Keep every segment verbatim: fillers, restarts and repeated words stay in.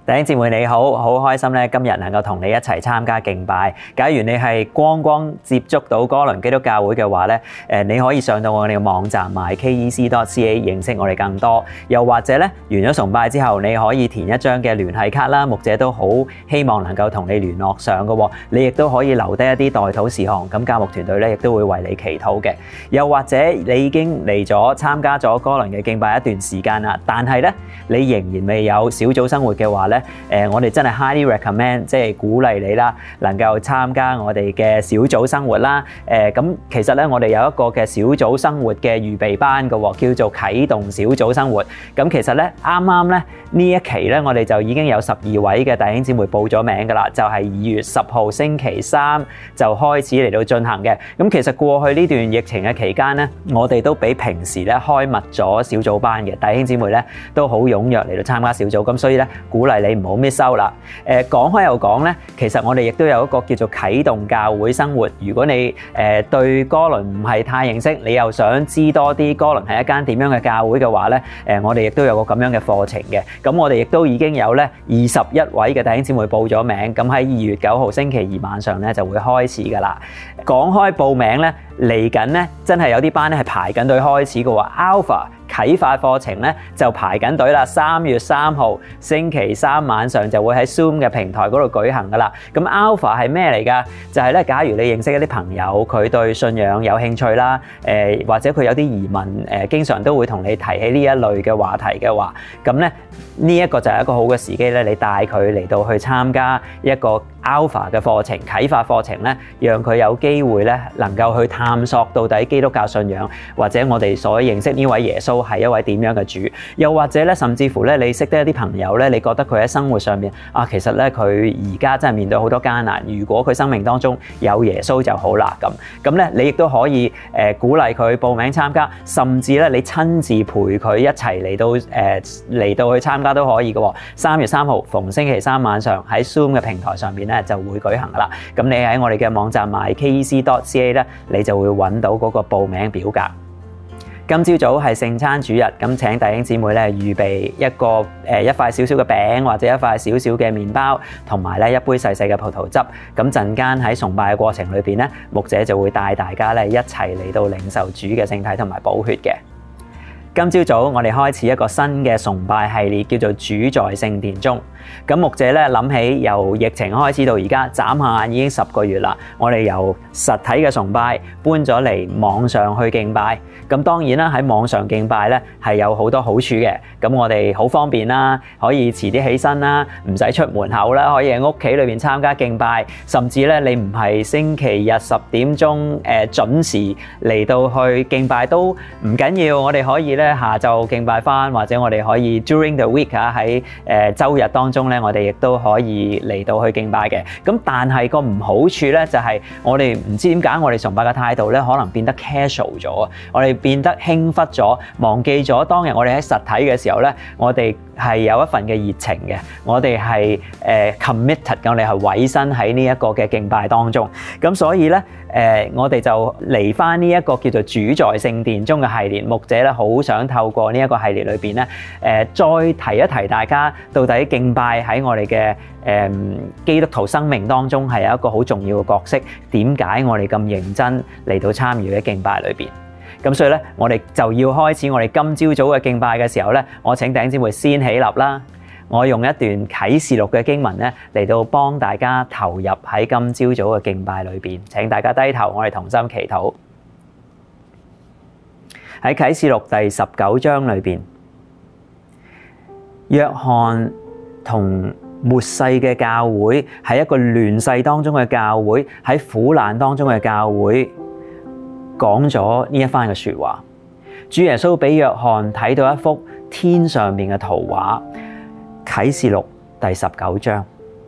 弟兄姊妹你好，好開心咧，今日能夠同你一齊參加敬拜。假如你係剛剛接觸到哥倫基督教會嘅話咧，誒你可以上到我哋嘅網站 my k e c dot c a 認識我哋更多。又或者咧，完咗崇拜之後，你可以填一張嘅聯繫卡啦，牧者都好希望能夠同你聯絡上嘅。你亦都可以留低一啲代禱事項，咁教牧團隊咧亦都會為你祈禱嘅。又或者你已經嚟咗參加咗哥倫嘅敬拜一段時間啦，但係咧你仍然未有小組生活嘅話咧，誒，我哋真係 highly recommend， 即係鼓勵你啦，能夠參加我哋嘅小組生活啦。誒，咁其實咧，我哋有一個嘅小組生活嘅預備班嘅，叫做啟動小組生活。咁其實咧，啱啱咧呢一期咧，我哋就已經有十二位嘅弟兄姊妹報咗名㗎啦，就係二月十號星期三就開始嚟到進行嘅。咁其實過去呢段疫情嘅期間咧，我哋都比平時咧開密咗小組班嘅，弟兄姊妹咧都好踴躍嚟到參加小組，咁所以咧鼓勵你唔好 miss out 啦。誒，講開又講咧，其實我哋亦都有一個叫做啟動教會生活。如果你誒對哥倫唔係太認識，你又想知多啲哥倫係一間點樣嘅教會嘅話咧，誒我哋亦都有個咁樣嘅課程嘅。咁我哋亦都已經有咧二十一位嘅弟兄姊妹報咗名，咁喺二月九號星期二晚上咧就會開始㗎啦。講開報名咧，嚟緊咧真係有啲班咧係排緊隊開始嘅喎。Alpha啟發課程咧就排緊隊啦，三月三號星期三晚上就會喺 Zoom 嘅平台嗰度舉行噶啦。咁 Alpha 係咩嚟㗎？就係咧，假如你認識一啲朋友，佢對信仰有興趣啦，誒或者佢有啲疑問，誒經常都會同你提起呢一類嘅話題嘅話，咁咧呢一個就係一個好嘅時機咧，你帶佢嚟到去參加一個 Alpha 嘅課程，啟發課程咧，讓佢有機會咧能夠去探索到底基督教信仰或者我哋所認識呢位耶穌係一位點樣嘅主，又或者咧，甚至乎咧，你識得一啲朋友咧，你覺得佢喺生活上面啊，其實咧佢而家真係面對好多艱難。如果佢生命當中有耶穌就好啦，咁咁咧，你亦都可以誒、呃、鼓勵佢報名參加，甚至咧你親自陪佢一齊嚟到誒嚟、呃、到去參加都可以嘅。三月三號逢星期三晚上喺 Zoom 嘅平台上面咧就會舉行噶啦。咁你喺我哋嘅網站 my k e c dot c a 咧，你就會揾到嗰個報名表格。今朝早係聖餐主日，咁請弟兄姊妹咧預備一個誒一塊少少嘅餅或者一塊少少嘅麵包，同埋咧一杯細細嘅葡萄汁。咁陣間喺崇拜嘅過程裏邊咧，牧者就會帶大家咧一齊嚟到領受主嘅聖體同埋寶血嘅。今朝早我哋開始一個新嘅崇拜系列，叫做主在聖殿中。咁牧者咧諗起由疫情開始到而家，眨下眼已經十個月啦。我哋由實體嘅崇拜搬咗嚟網上去敬拜。咁當然啦，喺網上敬拜咧係有好多好處嘅。咁我哋好方便啦，可以遲啲起身啦，唔使出門口啦，可以喺屋企裏邊參加敬拜。甚至咧你唔係星期日十點鐘誒準時嚟到去敬拜都唔緊要，我哋可以咧下晝敬拜翻，或者我哋可以 during the week 啊喺誒週日當中咧，我哋亦都可以嚟到去敬拜嘅。咁但係個唔好處咧就係我哋唔知點解我哋崇拜嘅態度咧可能變得 casual 咗，我哋變得輕忽咗，忘記咗當日我哋喺實體嘅時候咧，我哋係有一份嘅熱情嘅，我哋係誒 committed 嘅，我哋係委身喺呢一個嘅敬拜當中。咁所以咧誒，我哋就嚟翻呢一個叫做主在聖殿中嘅系列。牧者咧好想透過呢一個系列裏邊咧誒，再提一提大家到底敬拜喺我哋嘅誒基督徒生命當中係有一個好重要嘅角色。點解我哋咁認真嚟到參與喺敬拜裏邊？咁所以咧，我哋就要開始我哋今朝早嘅敬拜嘅時候咧，我請弟兄姊妹先起立啦。我用一段啟示錄嘅經文咧嚟到幫大家投入喺今朝早嘅敬拜裏邊。請大家低頭，我哋同心祈禱。喺啟示錄第十九章裏邊，約翰同末世嘅教會，喺一個亂世當中嘅教會，喺苦難當中嘅教會，講咗呢一番嘅說話。主耶穌俾約翰睇到一幅天上面嘅圖畫。啟示錄第十九章，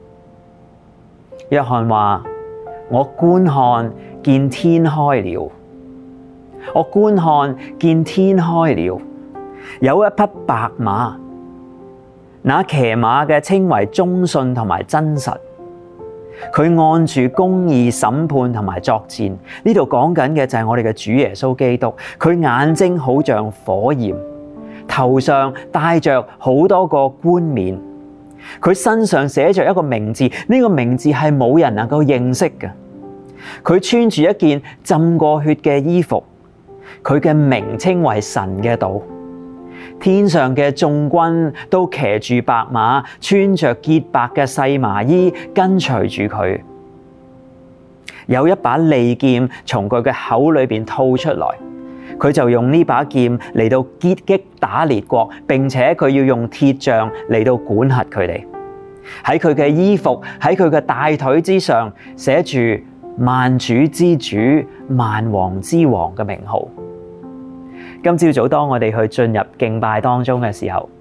約翰話：我觀看見天開了，我觀看見天開了，有一匹白馬，那騎馬嘅稱為忠信同埋真實。佢按住公義審判同埋作戰。呢度講緊嘅就係我哋嘅主耶穌基督，佢眼睛好像火焰，頭上戴着好多個冠冕， 佢身上寫着一個名字，呢個名字係冇人能夠認識嘅。佢穿住一件浸過血嘅衣服，佢嘅名稱為神嘅道。天上嘅眾軍都騎住白馬，穿着潔白嘅細麻衣，跟隨住佢。有一把利劍從佢嘅口裏邊吐出來，佢就用呢把劍嚟到擊擊打列國，並且佢要用鐵杖嚟到管轄佢哋。喺佢嘅衣服，喺佢嘅大腿之上寫住萬主之主、萬王之王嘅名號。今朝早當我哋去進入敬拜當中嘅時候，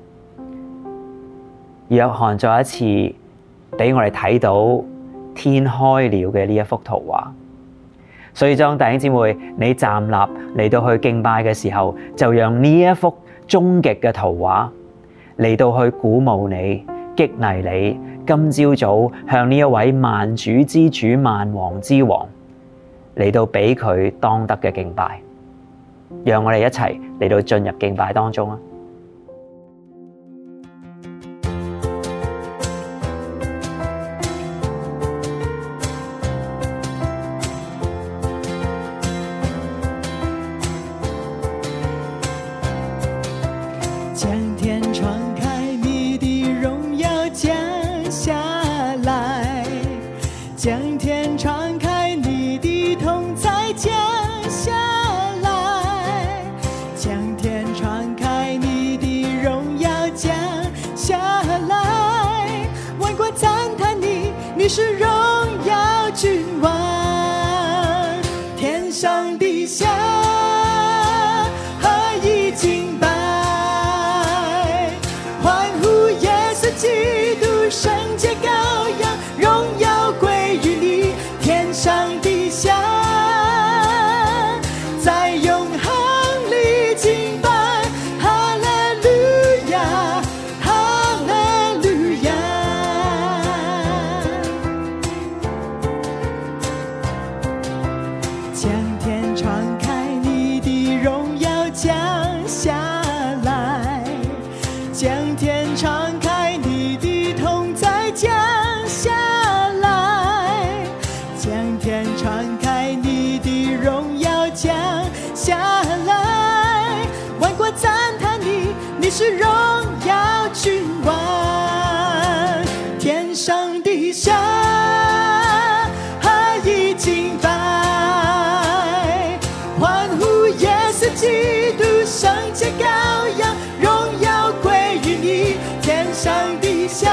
約翰再一次俾我哋睇到天開了嘅呢一幅圖畫。所以當弟兄姊妹你站立嚟到去敬拜嘅時候，就讓呢一幅終極嘅圖畫嚟到去鼓舞你、激勵你，今朝早向呢一位萬主之主、萬王之王嚟到俾佢當得嘅敬拜。讓我哋一齊嚟到進入敬拜當中啊！ 將天窗開，你的榮耀降下來，將天窗開，你的同在降下來，將天窗開，你的榮耀降下來，萬國讚嘆你，你是榮耀君王，天上地下何以敬拜，歡呼耶穌基督聖潔羔羊，榮耀歸於你，天上地下在永恆裏敬拜，哈利路亞，哈利路亞。將天窗開，你的榮耀降下來，將天窗開，你的同在降下來，將天窗開，你的榮耀降下來，萬國讚嘆你，你是榮耀君王，天上地下何以敬拜，歡呼耶穌基督聖潔羔羊，榮耀歸於你，天上地下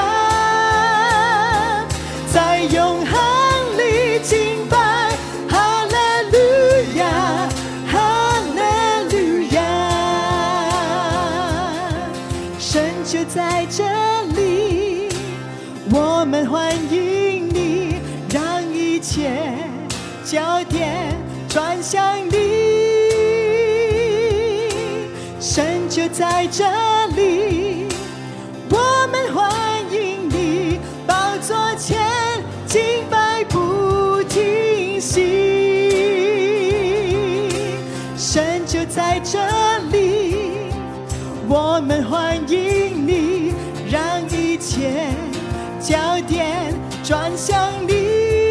在永恆裏敬拜，哈利路亞，哈利路亞。神就在這裡，我們歡迎你，讓一切焦點轉向你。神就在這裡，我們歡迎你，寶座前敬拜不停息。神就在這裡，我們歡迎你，讓一切焦點轉向你。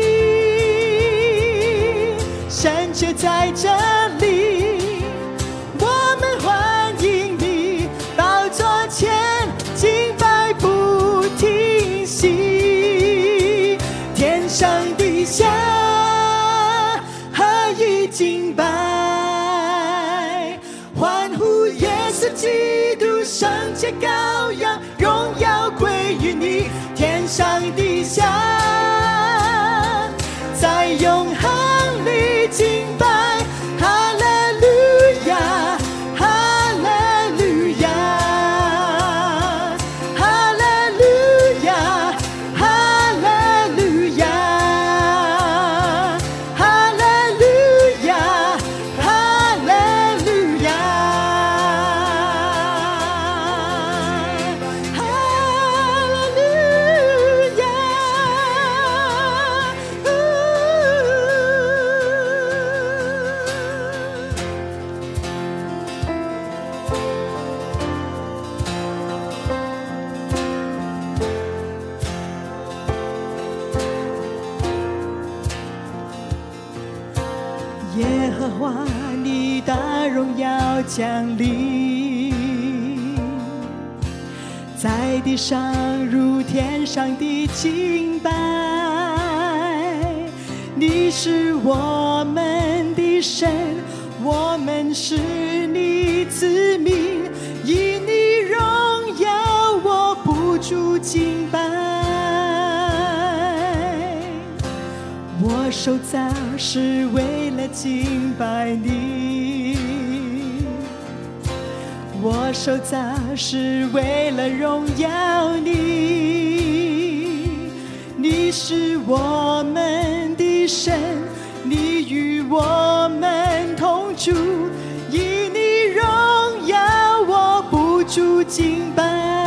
神就在這裡，我們歡迎你，寶座前敬拜不停息，天上地下何以敬拜，歡呼耶穌基督聖潔羔羊，榮耀歸於你，天上地下在永恆裏敬拜，哈利路亞，哈利路亞，哈利路亞，哈利路亞，哈利路亞，哈利路亞。 降临，在地上如天上的敬拜。你是我们的神，我们是你子民，以你荣耀我不住敬拜。我受造是为了敬拜你，我受造是为了荣耀你。你是我们的神，你与我们同住，以你荣耀我不住敬拜。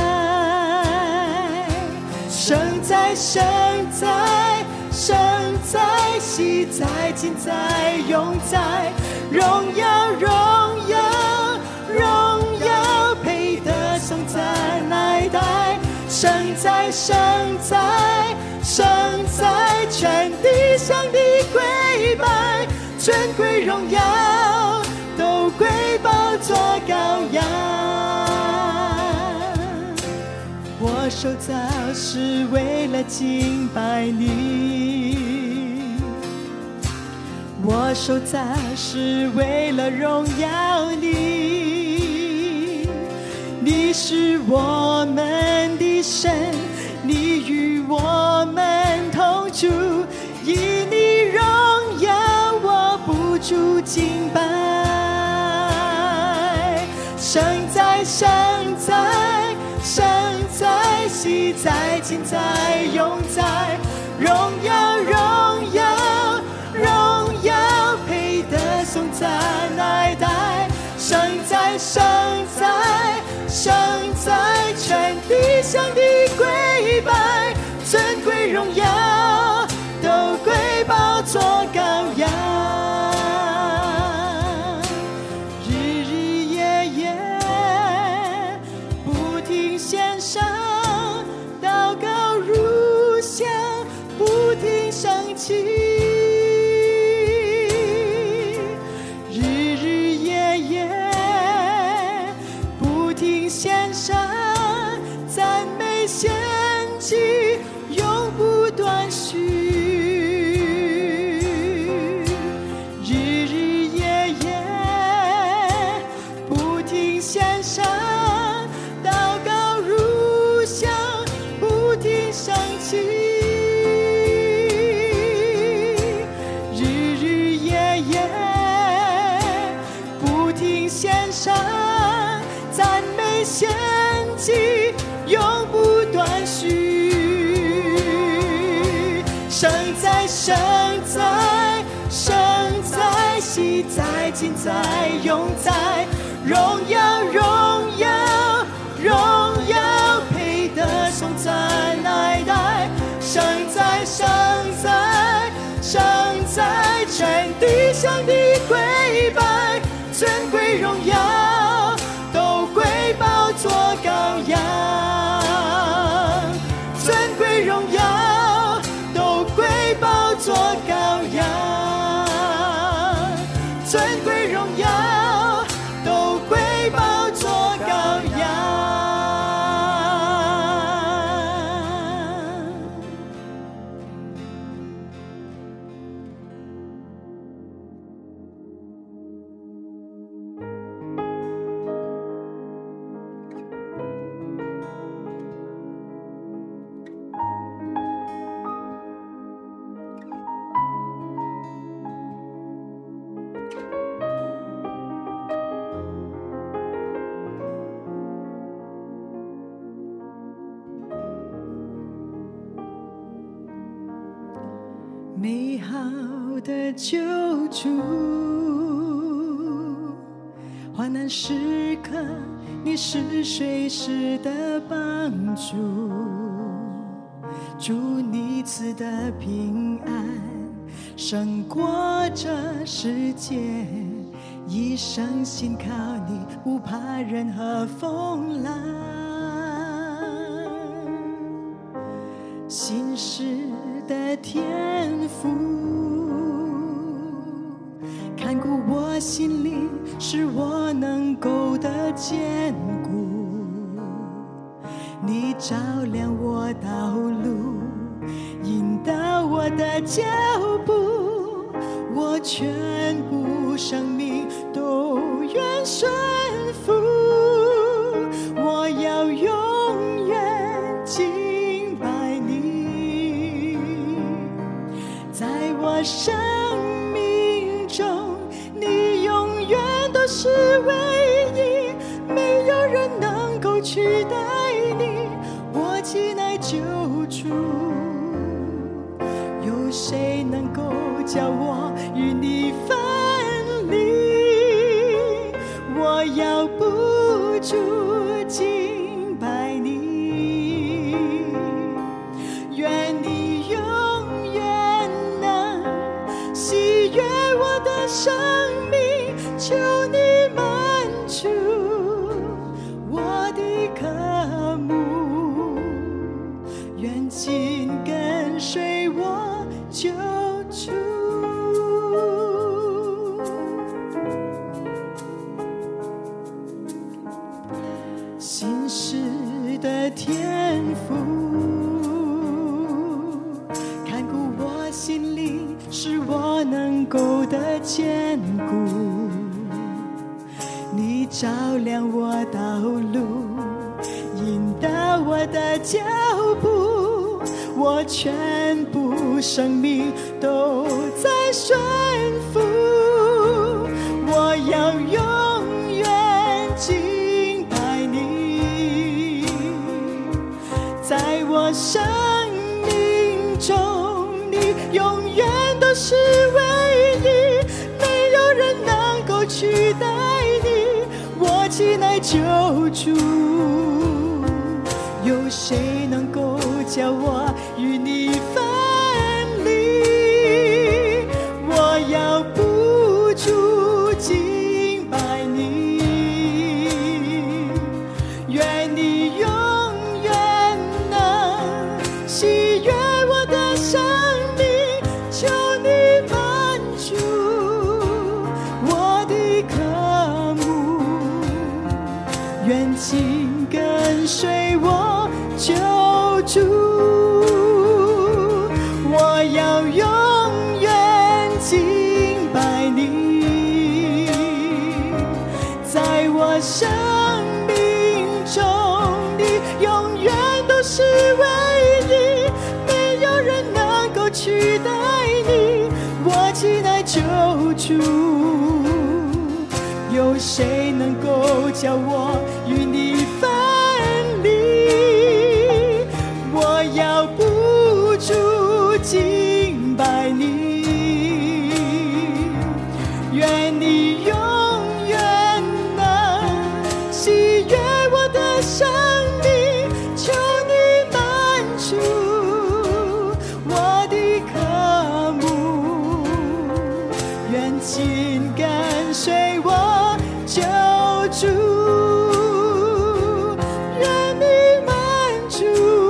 生在生在生在喜在今在永在，荣耀荣耀荣耀配得颂赞来代。生在生在生在全地向你跪拜，尊贵荣耀都归宝座羔羊。我受造是为了敬拜你，我受造是为了荣耀你。你是我们的神，你与我们同住，以你荣耀我不住敬拜。生在生在生在喜在今在永在，荣耀荣耀荣耀配得颂赞来代。生在生在生在全地向你跪拜，尊贵荣耀都归宝座羔羊。日日夜夜不停献上，祷告如香不停升起。日日夜夜不停献上赞美献祭，永不断续。日日夜夜不停献上，祷告如香不停升起。日日夜夜不停献上赞美献祭，永不断续。生在生在生在喜在今在永在，荣耀荣耀荣耀配得颂赞来代。生在生在生在全地向你跪拜，尊贵荣耀都归宝座羔羊。尊贵荣耀都归宝座羔羊，尊贵荣耀都归宝座羔羊。美好的救主，患难时刻你是随时的帮助。祝你赐的平安胜过这世界，一生信靠你，不怕任何风浪。信实的天父看顾我我心灵，使我能够的坚固。你照亮我道路，引导我的脚步，我全部生命都愿顺服。我要永远敬拜你，在我生命中，你永远都是唯一，没有人能够取代你，我既乃救主，有谁能够叫我与你分离？我要不住敬拜你，愿你永远能喜悦我的生命，求你满足我的渴慕，愿紧跟随我救主。心事的天赋，看顾我心灵，使我能够的坚固。你照亮我道路，引导我的脚步，我全部生命都在顺服。我要永远敬拜你，在我生命中，你永远都是唯一，没有人能够取代你，我既乃救主，有谁能够叫我与你分离？我要不住敬拜你，愿你永远能喜悦我的生命，求你满足我的渴慕，愿紧跟随我救主。我要永远敬拜你，在我生命中，你永远都是唯一，没有人能够取代你，我既乃救主，有谁能够叫我与你分离？我要不住敬拜你，愿你永远能喜悦我的生命，求你满足我的渴慕，愿紧跟随我救主，愿你满足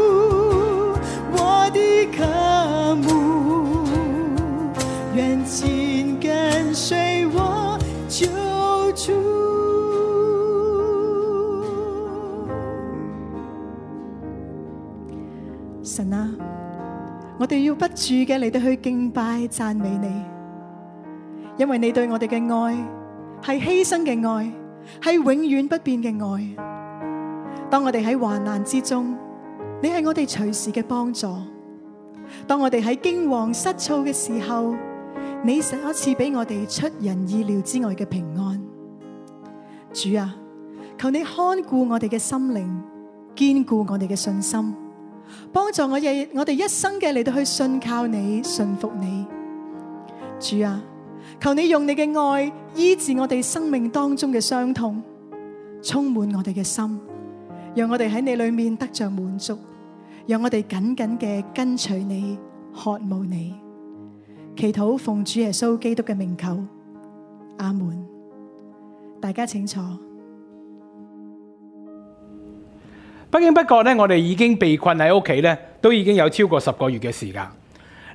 我的渴慕，愿紧跟随我救主。神啊，我哋要不住嘅嚟到去敬拜讚美你，因為你對我哋嘅愛係犧牲嘅愛，係永遠不變嘅愛。當我哋喺患難之中，你係我哋隨時嘅幫助；當我哋喺驚惶失措嘅時候，你成一次俾我哋出人意料之外嘅平安。主啊，求你看顧我哋嘅心靈，堅固我哋嘅信心，幫助我哋我哋一生嘅嚟到去信靠你，信服你。主啊，求你用你嘅愛醫治我哋生命當中嘅傷痛，充滿我哋嘅心，讓我哋喺你裏面得着滿足，讓我哋緊緊嘅跟隨你，渴慕你。祈禱奉主耶穌基督嘅名求，阿門。大家請坐。不經不覺咧，我哋已經被困喺屋企咧，都已經有超過十個月嘅時間。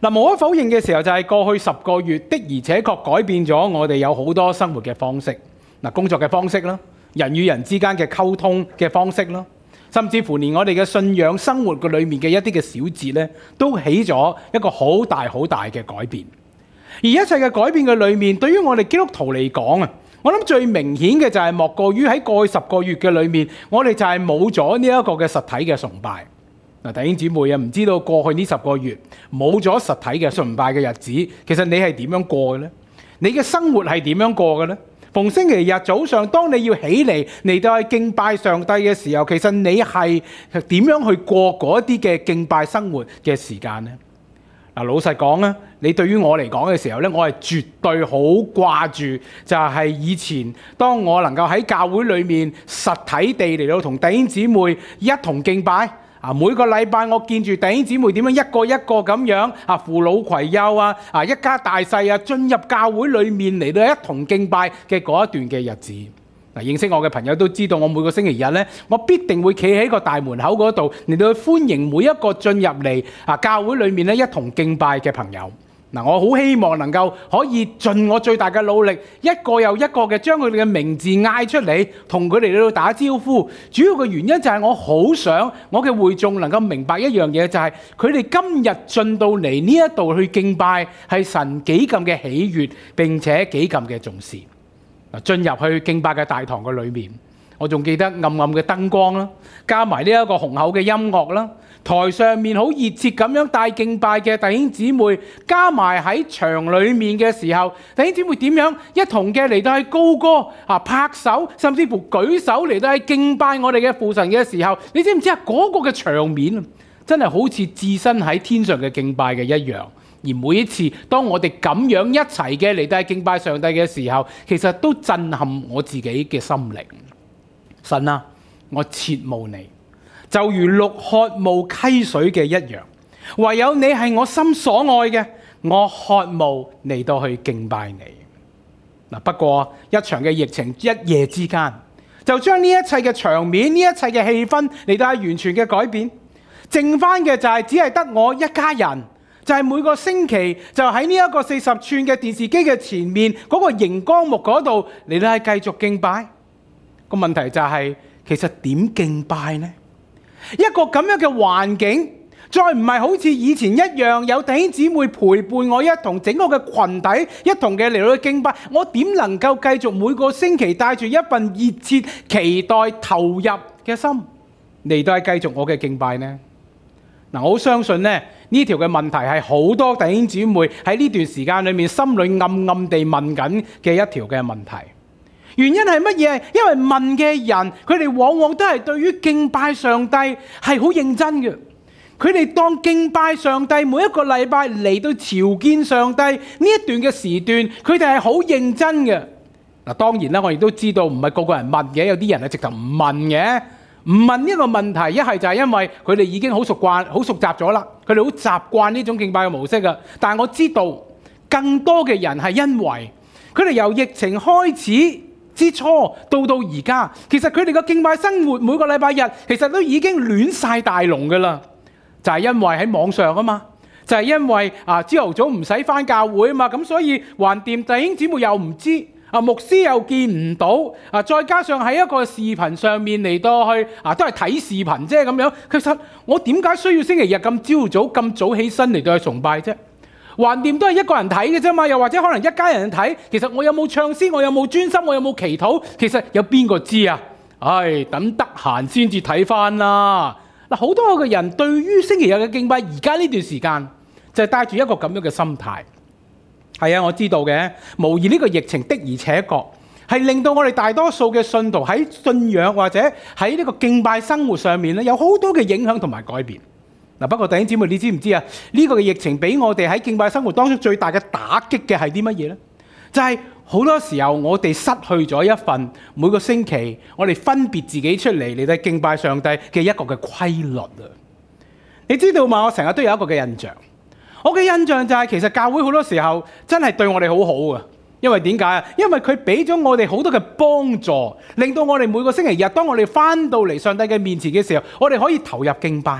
嗱，無可否認嘅時候就係過去十個月的而且確改變咗我哋有好多生活嘅方式，嗱，工作嘅方式啦，人與人之間嘅溝通嘅方式啦，甚至乎連我哋嘅信仰生活嘅裏面嘅一啲嘅小節咧，都起咗一個好大好大嘅改變。而一切嘅改變嘅裏面，對於我哋基督徒嚟講啊，我諗最明顯嘅就係莫過於喺過去十個月嘅裏面，我哋就係冇咗呢一個嘅實體嘅崇拜。嗱，弟兄姊妹啊，唔知道過去呢十個月冇咗實體嘅崇拜嘅日子，其實你係點樣過嘅呢？你嘅生活係點樣過嘅呢？逢星期日早上，當你要起嚟嚟到去敬拜上帝嘅時候，其實你係點樣去過嗰一啲嘅敬拜生活嘅時間呢？嗱，老實講咧，你對於我嚟講嘅時候咧，我係絕對好掛住，就係以前當我能夠喺教會裏面實體地嚟到同弟兄姊妹一同敬拜。啊！每個禮拜我見住弟兄姊妹點樣一個一個咁樣啊，扶老攜幼啊，啊一家大細啊，進入教會裏面嚟到一同敬拜嘅嗰一段嘅日子。嗱，認識我嘅朋友都知道，我每個星期日咧，我必定會企喺個大門口嗰度嚟到去歡迎每一個進入嚟啊教會裏面咧一同敬拜嘅朋友。嗱，我好希望能夠可以盡我最大嘅努力，一個又一個嘅將佢哋嘅名字嗌出嚟，同佢哋喺度打招呼。主要嘅原因就係我好想我嘅會眾能夠明白一樣嘢，就係佢哋今日進到嚟呢一度去敬拜，係神幾咁嘅喜悅，並且幾咁嘅重視。嗱，進入去敬拜嘅大堂嘅裏面，我仲記得暗暗嘅燈光啦，加埋呢一個雄厚嘅音樂啦。台上面好熱切咁樣帶敬拜嘅弟兄姊妹，加埋喺場裏面嘅時候，弟兄姊妹點樣一同嘅嚟到去高歌啊、拍手，甚至乎舉手嚟到去敬拜我哋嘅父神嘅時候，你知唔知啊？嗰個嘅場面真係好似置身喺天上嘅敬拜嘅一樣。而每一次當我哋咁樣一齊嘅嚟到去敬拜上帝嘅時候，其實都震撼我自己嘅心靈。神啊，我切慕你，就如鹿渴慕溪水嘅一樣，唯有你係我心所愛嘅，我渴慕嚟到去敬拜你。嗱，不過一場嘅疫情一夜之間，就將呢一切嘅場面、呢一切嘅氣氛嚟到係完全嘅改變，剩翻嘅就係只係得我一家人，就係每個星期就喺呢一個四十寸嘅電視機嘅前面嗰個熒光幕嗰度嚟到係繼續敬拜。個問題就係，其實點敬拜呢？一個咁樣嘅環境，再唔係好似以前一樣有弟兄姊妹陪伴我一同整個嘅群體一同嘅嚟到去敬拜，我點能夠繼續每個星期帶住一份熱切期待投入嘅心嚟到去繼續我嘅敬拜呢？嗱，我好相信咧呢條嘅問題係好多弟兄姊妹喺呢段時間裏面心裏暗暗地問緊嘅一條嘅問題。原因係乜嘢？因為問嘅人，佢哋往往都係對於敬拜上帝係好認真嘅。佢哋當敬拜上帝每一個禮拜嚟到朝見上帝呢一段嘅時段，佢哋係好認真嘅。嗱，當然啦，我亦都知道唔係個個人問嘅，有啲人係直頭唔問嘅。唔問呢個問題，一係就係因為佢哋已經好熟慣、好熟習咗啦，佢哋好習慣呢種敬拜嘅模式㗎。但係我知道更多嘅人係因為佢哋由疫情開始之初到到而家，其實佢哋嘅敬拜生活每個禮拜日其實都已經亂晒大龍㗎啦，就係因為喺網上啊嘛，就係因為啊朝頭早唔使返教會啊嘛，咁所以橫掂弟兄姊妹又唔知，啊牧師又見唔到，啊再加上喺一個視頻上面嚟到去啊都係睇視頻啫咁樣，其實我點解需要星期日咁朝早咁早起身嚟到去崇拜啫？橫掂都係一個人睇嘅啫嘛，又或者可能一家人睇，其實我有冇唱詩，我有冇專心，我有冇祈禱，其實有邊個知啊？唉，等得閒先至睇翻啦。嗱，好多嘅人對於星期日嘅敬拜，而家呢段時間就係帶住一個咁樣嘅心態。係啊，我知道嘅，無疑呢個疫情的而且確係令到我哋大多數嘅信徒喺信仰或者喺呢個敬拜生活上面咧，有好多嘅影響同埋改變。嗱，不過弟兄姊妹，你知唔知啊？呢個嘅疫情俾我哋喺敬拜生活當中最大嘅打擊嘅係啲乜嘢呢？就係好多時候我哋失去咗一份每個星期我哋分別自己出嚟嚟到敬拜上帝嘅一個嘅規律啊！你知道嘛？我成日都有一個嘅印象，我嘅印象就係其實教會好多時候真係對我哋好好啊！因為點解啊？因為佢俾咗我哋好多嘅幫助，令到我哋每個星期日當我哋翻到嚟上帝嘅面前嘅時候，我哋可以投入敬拜。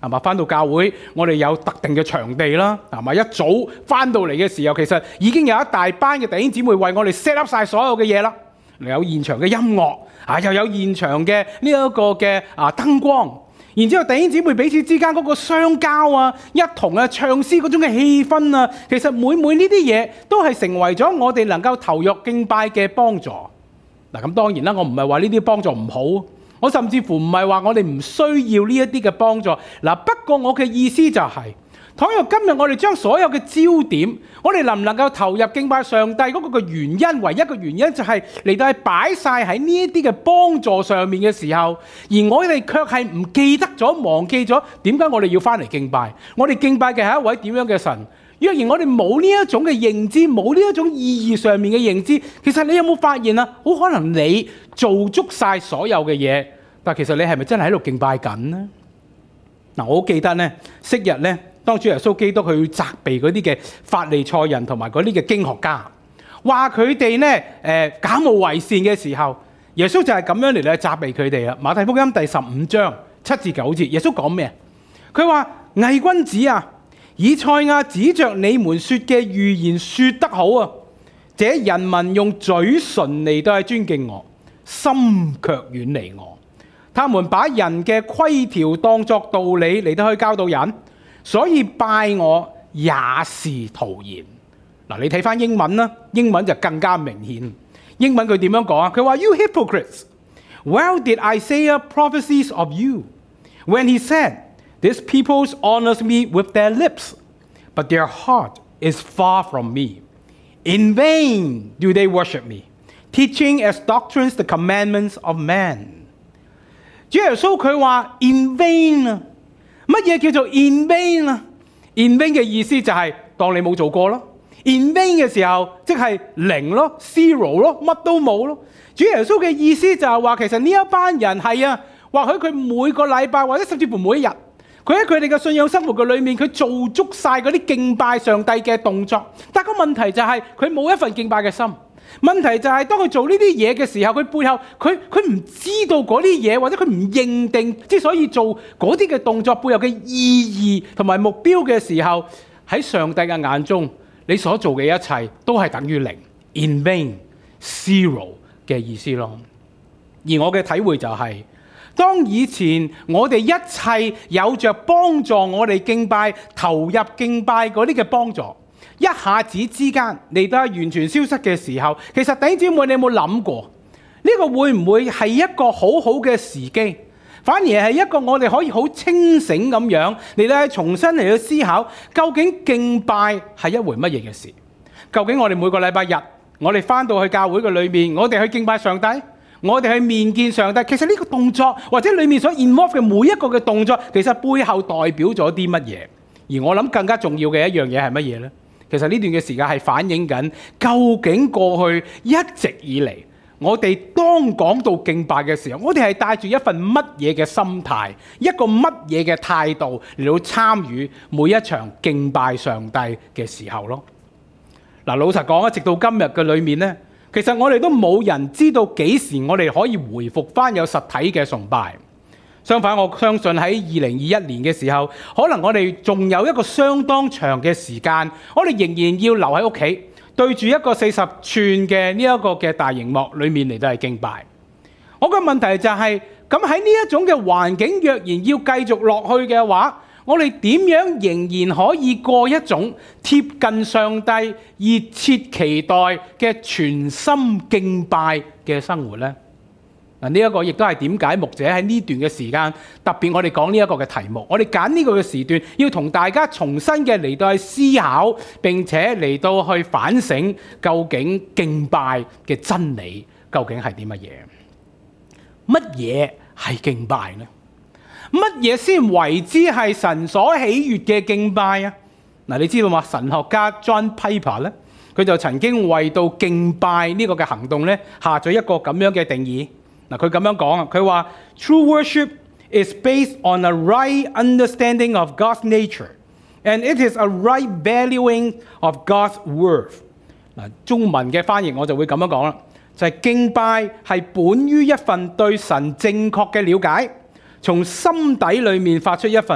係嘛？翻到教會，我哋有特定嘅場地啦，係嘛？一早翻到嚟嘅時候，其實已經有一大班嘅弟兄姊妹為我哋 set up 晒所有嘅嘢啦。有現場嘅音樂啊，又有現場嘅呢一個嘅啊燈光，然之後弟兄姊妹彼此之間嗰個相交啊，一同啊唱詩嗰種嘅氣氛啊，其實每每呢啲嘢都係成為咗我哋能夠投入敬拜嘅幫助。嗱，咁當然啦，我唔係話呢啲幫助唔好。我甚至乎唔係話我哋唔需要呢一啲嘅幫助，嗱，不過我嘅意思就係、是，倘若今日我哋將所有嘅焦點，我哋能唔能夠投入敬拜上帝嗰個嘅原因，唯一嘅原因就係嚟到係擺晒喺呢一啲嘅幫助上面嘅時候，而我哋卻係唔記得咗、忘記咗點解我哋要翻嚟敬拜？我哋敬拜嘅係一位點樣嘅神？若然我哋冇呢一種嘅認知，冇呢一種意義上面嘅認知，其實你有冇發現啊？好可能你做足晒所有嘅嘢，但其實你係咪真係喺度敬拜緊呢？嗱，我好記得呢，昔日呢，當主耶穌基督去責備嗰啲嘅法利賽人同埋嗰啲嘅經學家，話佢哋呢誒假冒為善嘅時候，耶穌就係咁樣嚟嚟責備佢哋啦。馬太福音第十五章七至九節，耶穌講咩？佢話偽君子啊！以賽亞指着你們說嘅預言說得好啊！這人民用嘴唇嚟到係尊敬我，心卻遠離我。他們把人嘅規條當作道理嚟到去教導人，所以拜我也是徒然。嗱，你睇翻英文啦，英文就更加明顯。英文佢點樣講啊？佢話 You hypocrites, well did Isaiah prophesies of you when he said,This people honors me with their lips, but their heart is far from me. In vain do they worship me, teaching as doctrines the commandments of man. 主耶穌佢話 in vain 啊，乜嘢叫做 in vain 啊 ？in vain 嘅意思就係當你冇做過咯。in vain 嘅時候即係零咯 ，zero 咯，乜都冇咯。主耶穌嘅意思就係話，其實呢一班人係啊，或許佢每個禮拜或者甚至乎每一日。佢喺佢哋嘅信仰生活嘅裏面，佢做足晒嗰啲敬拜上帝嘅動作，但個問題就係佢冇一份敬拜嘅心。問題就係當佢做呢啲嘢嘅時候，佢背後佢佢唔知道嗰啲嘢，或者佢唔認定之所以做嗰啲嘅動作背後嘅意義同埋目標嘅時候，喺上帝嘅眼中，你所做嘅一切都係等於零 ，in vain zero 嘅意思咯。而我嘅體會就係、是。當以前我哋一切有着幫助我哋敬拜、投入敬拜嗰啲嘅幫助，一下子之間嚟到完全消失嘅時候，其實弟兄姊妹，你有冇諗過呢個會唔會係一個好好嘅時機？反而係一個我哋可以好清醒咁樣嚟到重新嚟到思考，究竟敬拜係一回乜嘢嘅事？究竟我哋每個禮拜日，我哋返到去教會嘅裏面，我哋去敬拜上帝？我哋去面見上帝，其實呢個動作或者裡面所 involve 嘅每一個嘅動作，其實背後代表咗啲乜嘢？而我諗更加重要嘅一樣嘢係乜嘢呢？其實呢段嘅時間係反映緊，究竟過去一直以嚟，我哋當講到敬拜嘅時候，我哋係帶住一份乜嘢嘅心態，一個乜嘢嘅態度嚟到參與每一場敬拜上帝嘅時候咯。嗱，老實講，直到今日嘅裏面呢。其實我哋都冇人知道幾時我哋可以回復返有實體嘅崇拜。相反，我相信喺二零二一年嘅時候，可能我哋仲有一個相當長嘅時間，我哋仍然要留喺屋企，對住一個四十寸嘅呢一個嘅大螢幕裏面嚟到係敬拜。我個問題就係、是，咁喺呢一種嘅環境，若然要繼續落去嘅話，我哋點樣仍然可以過一種貼近上帝、熱切期待嘅全心敬拜嘅生活呢？嗱，呢一個亦都係點解牧者喺呢段嘅時間，特別我哋講呢一個嘅題目，我哋揀呢個嘅時段，要同大家重新嘅嚟到去思考，並且嚟到去反省，究竟敬拜嘅真理究竟係啲乜嘢？乜嘢係敬拜呢？乜嘢先為之係神所喜悅嘅敬拜啊？嗱，你知道嘛？神學家 John Piper 咧，佢就曾經為到敬拜呢個嘅行動咧，下咗一個咁樣嘅定義。嗱，佢咁樣講啊，佢話 True worship is based on a right understanding of God's nature, and it is a right valuing of God's worth。嗱，中文嘅翻譯我就會咁樣講啦，就係敬拜係本於一份對神正確嘅了解。從心底裏面發出一份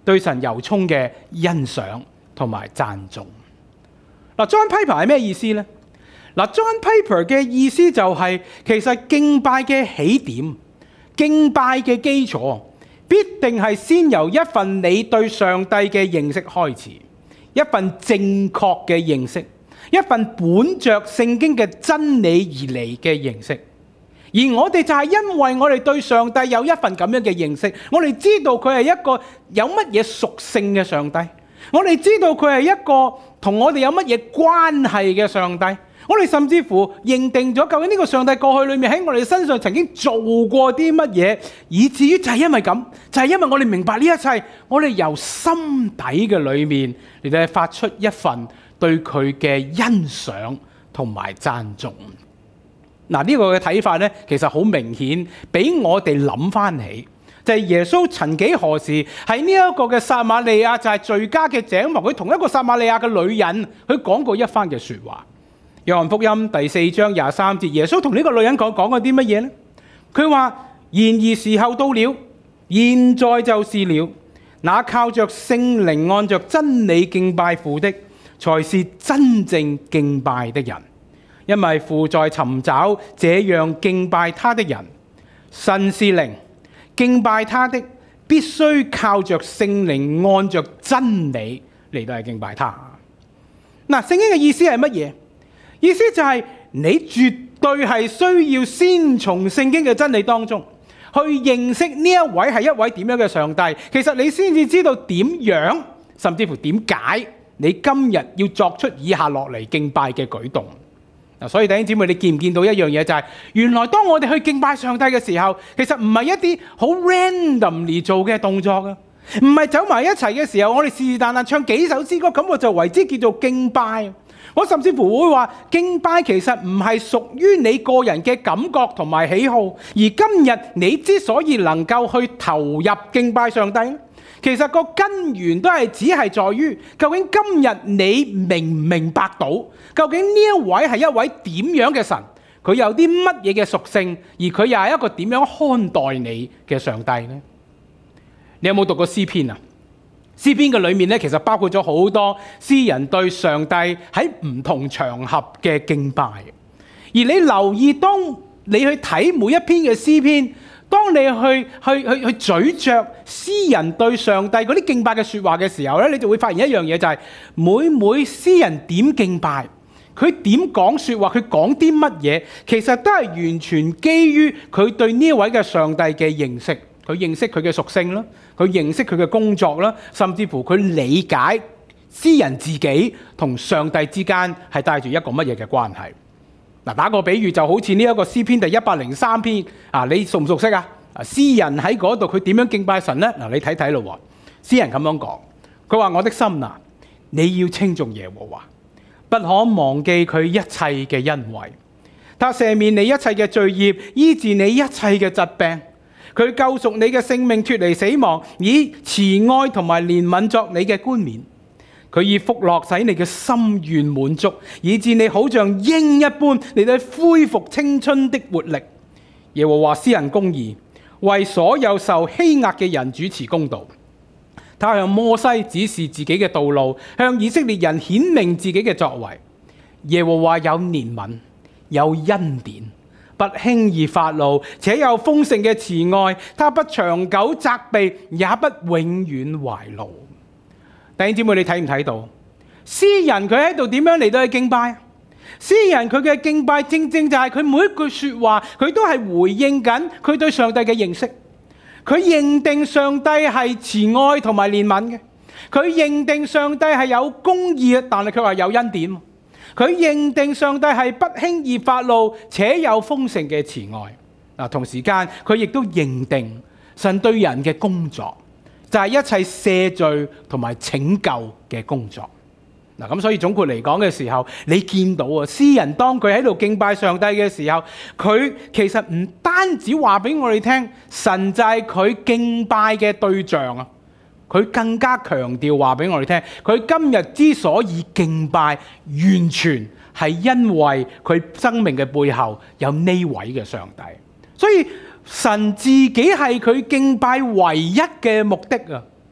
對神由衷嘅欣賞同埋讚頌。嗱 ，John Piper 係咩意思呢？嗱 ，John Piper 嘅意思就係、是、其實敬拜嘅起點、敬拜嘅基礎，必定係先由一份你對上帝嘅認識開始，一份正確嘅認識，一份本着聖經嘅真理而嚟嘅認識。而我哋就係因為我哋對上帝有一份咁樣嘅認識，我哋知道佢係一個有乜嘢屬性嘅上帝，我哋知道佢係一個同我哋有乜嘢關係嘅上帝，我哋甚至乎認定咗究竟呢個上帝過去裏面喺我哋身上曾經做過啲乜嘢，以至於就係因為咁，就係因為我哋明白呢一切，我哋由心底嘅裏面嚟到發出一份對佢嘅欣賞同埋讚頌。嗱，呢個嘅睇法咧，其實好明顯，俾我哋諗翻起，就係耶穌曾幾何時喺呢一個嘅撒瑪利亞，就係罪家嘅井旁，佢同一個撒瑪利亞嘅女人，佢講過一番嘅説話。約翰福音第四章廿三節，耶穌同呢個女人講講過啲乜嘢咧？佢話：然而時候到了，現在就是了。那靠着聖靈按着真理敬拜父的，才是真正敬拜的人。因為父在尋找這樣敬拜他的人。神是靈，敬拜他的必須靠着聖靈按着真理嚟到係敬拜他。嗱，聖經嘅意思係乜嘢？意思就係你絕對係需要先從聖經嘅真理當中去認識呢一位係一位點樣嘅上帝。其實你先至知道點樣，甚至乎點解你今日要作出以下落嚟敬拜嘅舉動。所以弟兄姊妹，你見唔見到一樣嘢就係、是，原來當我哋去敬拜上帝嘅時候，其實唔係一啲好 randomly 做嘅動作啊，唔係走埋一齊嘅時候，我哋是是但但唱幾首詩歌，咁我就為之叫做敬拜。我甚至乎會話，敬拜其實唔係屬於你個人嘅感覺同埋喜好，而今日你之所以能夠去投入敬拜上帝，其實個根源都係只係在於，究竟今日你明唔明白到，究竟呢一位係一位點樣嘅神，佢有啲乜嘢嘅屬性，而佢又係一個點樣看待你嘅上帝呢？你有冇讀過詩篇啊？詩篇嘅裏面咧，其實包括咗好多詩人對上帝喺唔同場合嘅敬拜。而你留意，當你去睇每一篇嘅詩篇，當你去去去去咀嚼詩人對上帝嗰啲敬拜嘅説話嘅時候咧，你就會發現一樣嘢，就係每每詩人點敬拜，佢點講説話，佢講啲乜嘢，其實都係完全基於佢對呢位嘅上帝嘅認識。佢認識佢嘅屬性啦，佢認識佢嘅工作啦，甚至乎佢理解詩人自己同上帝之間係帶住一個乜嘢嘅關係。嗱，打個比喻，就好似呢一個詩篇第一百零三篇啊，你熟唔熟悉啊？啊，詩人喺嗰度佢點樣敬拜神呢？嗱，你睇睇咯喎，詩人咁樣講，佢話：我的心啊，你要稱頌耶和華，不可忘記佢一切嘅恩惠，他赦免你一切嘅罪孽，醫治你一切嘅疾病。佢救贖你嘅性命脫離死亡，以慈愛同埋憐憫作你嘅冠冕。佢以福樂使你嘅心願滿足，以致你好像鷹一般嚟到恢復青春的活力。耶和華施行公義，為所有受欺壓嘅人主持公道。他向摩西指示自己嘅道路，向以色列人顯明自己嘅作為。耶和華有憐憫，有恩典，不輕易發怒，且有豐盛嘅慈愛。他不長久責備，也不永遠懷怒。弟兄姊妹，你睇唔睇到？詩人佢喺度點樣嚟到去敬拜？詩人佢嘅敬拜正正就係佢每一句說話，佢都係回應緊佢對上帝嘅認識。佢認定上帝係慈愛同埋憐憫嘅，佢認定上帝係有公義嘅，但係佢話有恩典。佢認定上帝係不輕易發怒，且有豐盛嘅慈愛。嗱，同時間佢亦都認定神對人嘅工作就係一切赦罪同埋拯救嘅工作。嗱，咁所以總括嚟講嘅時候，你見到啊，詩人當佢喺度敬拜上帝嘅時候，佢其實唔單止話俾我哋聽，神就係佢敬拜嘅對象啊。佢更加強調話俾我哋聽，佢今日之所以敬拜，完全係因為佢生命嘅背後有呢位嘅上帝。所以神自己係佢敬拜唯一嘅目的啊，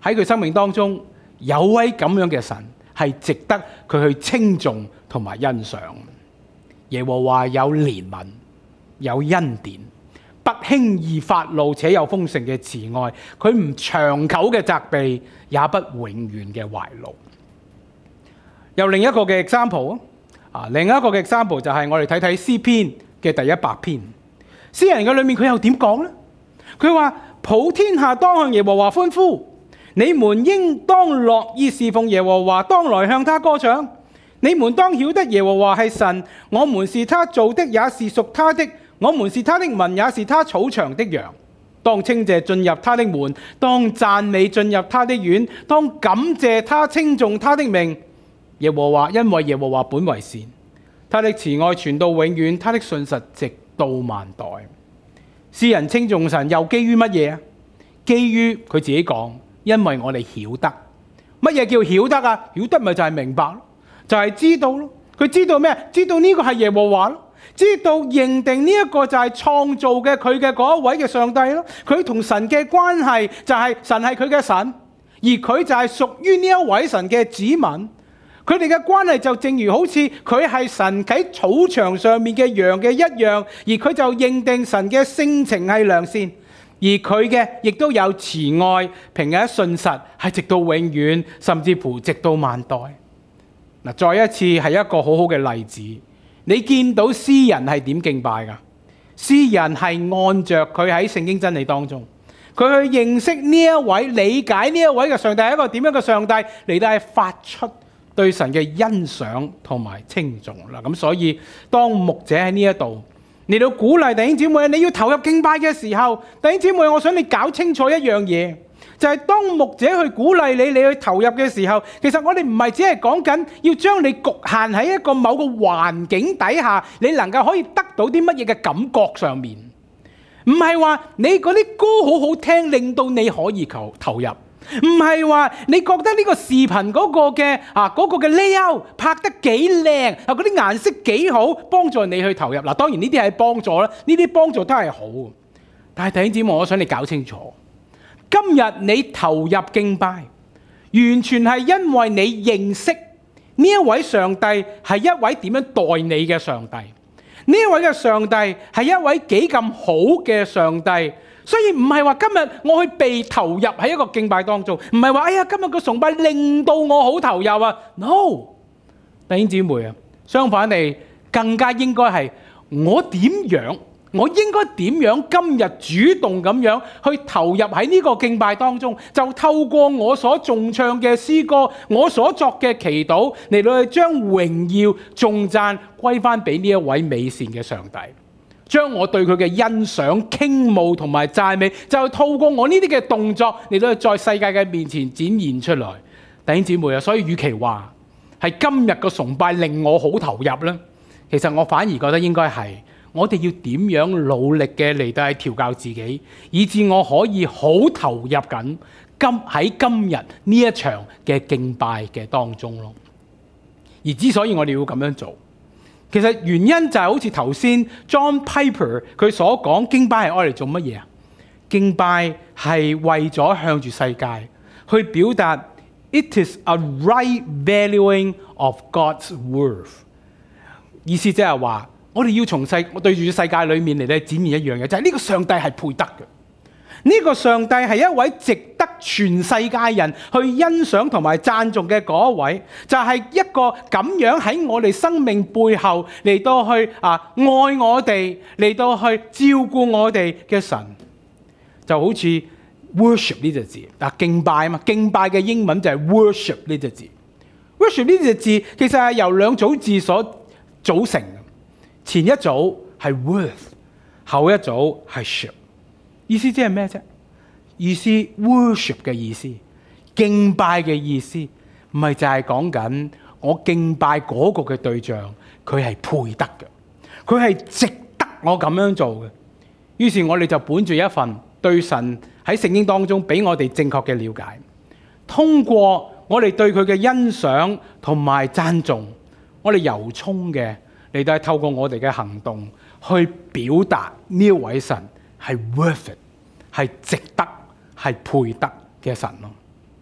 喺佢生命當中有位咁樣嘅神係值得佢去稱頌同埋欣賞。耶和華有憐憫，有恩典，不輕易發怒，且有豐盛嘅慈愛。佢唔長久嘅責備，也不永遠嘅懷怒。又另一個嘅 example 啊，另一個嘅 example 就係我哋睇睇詩篇嘅第一百篇。詩人嘅裏面佢又點講呢？佢話：普天下當向耶和華歡呼，你們應當樂意侍奉耶和華，當來向他歌唱。你們當曉得耶和華係神，我們是他造的，也是屬他的。我們是他的民，也是他草場的羊。當稱謝進入他的門，當讚美進入他的院，當感謝他，稱頌他的名。耶和華，因為耶和華本為善，他的慈愛傳到永遠，他的信實直到萬代。詩人稱頌神又基於乜嘢啊？基於佢自己講，因為我哋曉得。乜嘢叫曉得啊？曉得咪就係明白咯，就係知道咯。佢知道咩？知道呢個係耶和華咯，知道認定呢一個就係創造嘅佢嘅嗰一位嘅上帝咯。佢同神嘅關係就係神係佢嘅神，而佢就係屬於呢一位神嘅子民。佢哋嘅關係就正如好似佢係神喺草場上面嘅羊嘅一樣，而佢就認定神嘅性情係良善，而佢嘅亦都有慈愛、平安、信實，係直到永遠，甚至乎直到萬代。嗱，再一次係一個好好嘅例子。你見到詩人係點敬拜㗎？詩人係按着佢喺聖經真理當中，佢去認識呢一位、理解呢一位嘅上帝係一個點樣嘅上帝，嚟到係發出對神嘅欣賞同埋稱頌啦。咁所以當牧者喺呢一度嚟到鼓勵弟兄姊妹，你要投入敬拜嘅時候，弟兄姊妹，我想你搞清楚一樣嘢，就係當牧者去鼓勵你，你去投入嘅時候，其實我哋唔係只係講緊要將你局限喺一個某個環境底下，你能夠可以得到啲乜嘢嘅感覺上面，唔係話你嗰啲歌好好聽，令到你可以求投入。唔係話你覺得呢個視頻嗰個嘅啊嗰個嘅 layout 拍得幾靚啊，嗰啲顏色幾好，幫助你去投入。嗱，當然呢啲係幫助啦，呢啲幫助都係好。但係弟兄姊妹，我想你搞清楚，今日你投入敬拜，完全係因為你認識呢一位上帝係一位點樣待你嘅上帝，呢一位嘅上帝係一位幾咁好嘅上帝。所以唔係話今日我去被投入喺一個敬拜當中，唔係話哎呀今日個崇拜令到我好投入啊 ，no， 弟兄姊妹啊，相反地更加應該係我點樣，我應該點樣今日主動咁樣去投入喺呢個敬拜當中，就透過我所頌唱嘅詩歌，我所作嘅祈禱嚟到去將榮耀頌讚歸翻俾呢一位美善嘅上帝。將我對佢嘅欣賞、傾慕同埋讚美，就係透過我呢啲嘅動作嚟到在世界嘅面前展現出來。弟兄姊妹啊，所以與其話係今日個崇拜令我好投入呢，其實我反而覺得應該係我哋要點樣努力嘅嚟到去調教自己，以致我可以好投入緊今喺今日呢一場嘅敬拜嘅當中咯。而之所以我哋要咁樣做，其實原因就係好似頭先 John Piper 佢所講，敬拜係愛嚟做乜嘢啊？敬拜係為咗向住世界去表達 It is a right valuing of God's worth。意思即係話，我哋要從世我對住世界裏面嚟咧展現一樣嘢，就係呢個上帝係配得嘅。呢個上帝係一位值得全世界人去欣賞同埋讚頌嘅嗰一位，就係一個咁樣喺我哋生命背後嚟到去啊愛我哋，嚟到去照顧我哋嘅神，就好似 worship 呢隻字，嗱敬拜啊嘛，敬拜嘅英文就係 worship 呢隻字。worship 呢隻字其實係由兩組字所組成，前一組係 worth， 後一組係 ship。意思即係咩啫？意思 worship 嘅意思，敬拜嘅意思，唔係就係講緊我敬拜嗰個嘅對象，佢係配得嘅，佢係值得我咁樣做嘅。於是我哋就本住一份對神喺聖經當中俾我哋正確嘅了解，通過我哋對佢嘅欣賞同埋讚頌，我哋由衷嘅嚟到係透過我哋嘅行動去表達呢一位神係 worth it， 係值得、係配得嘅神咯。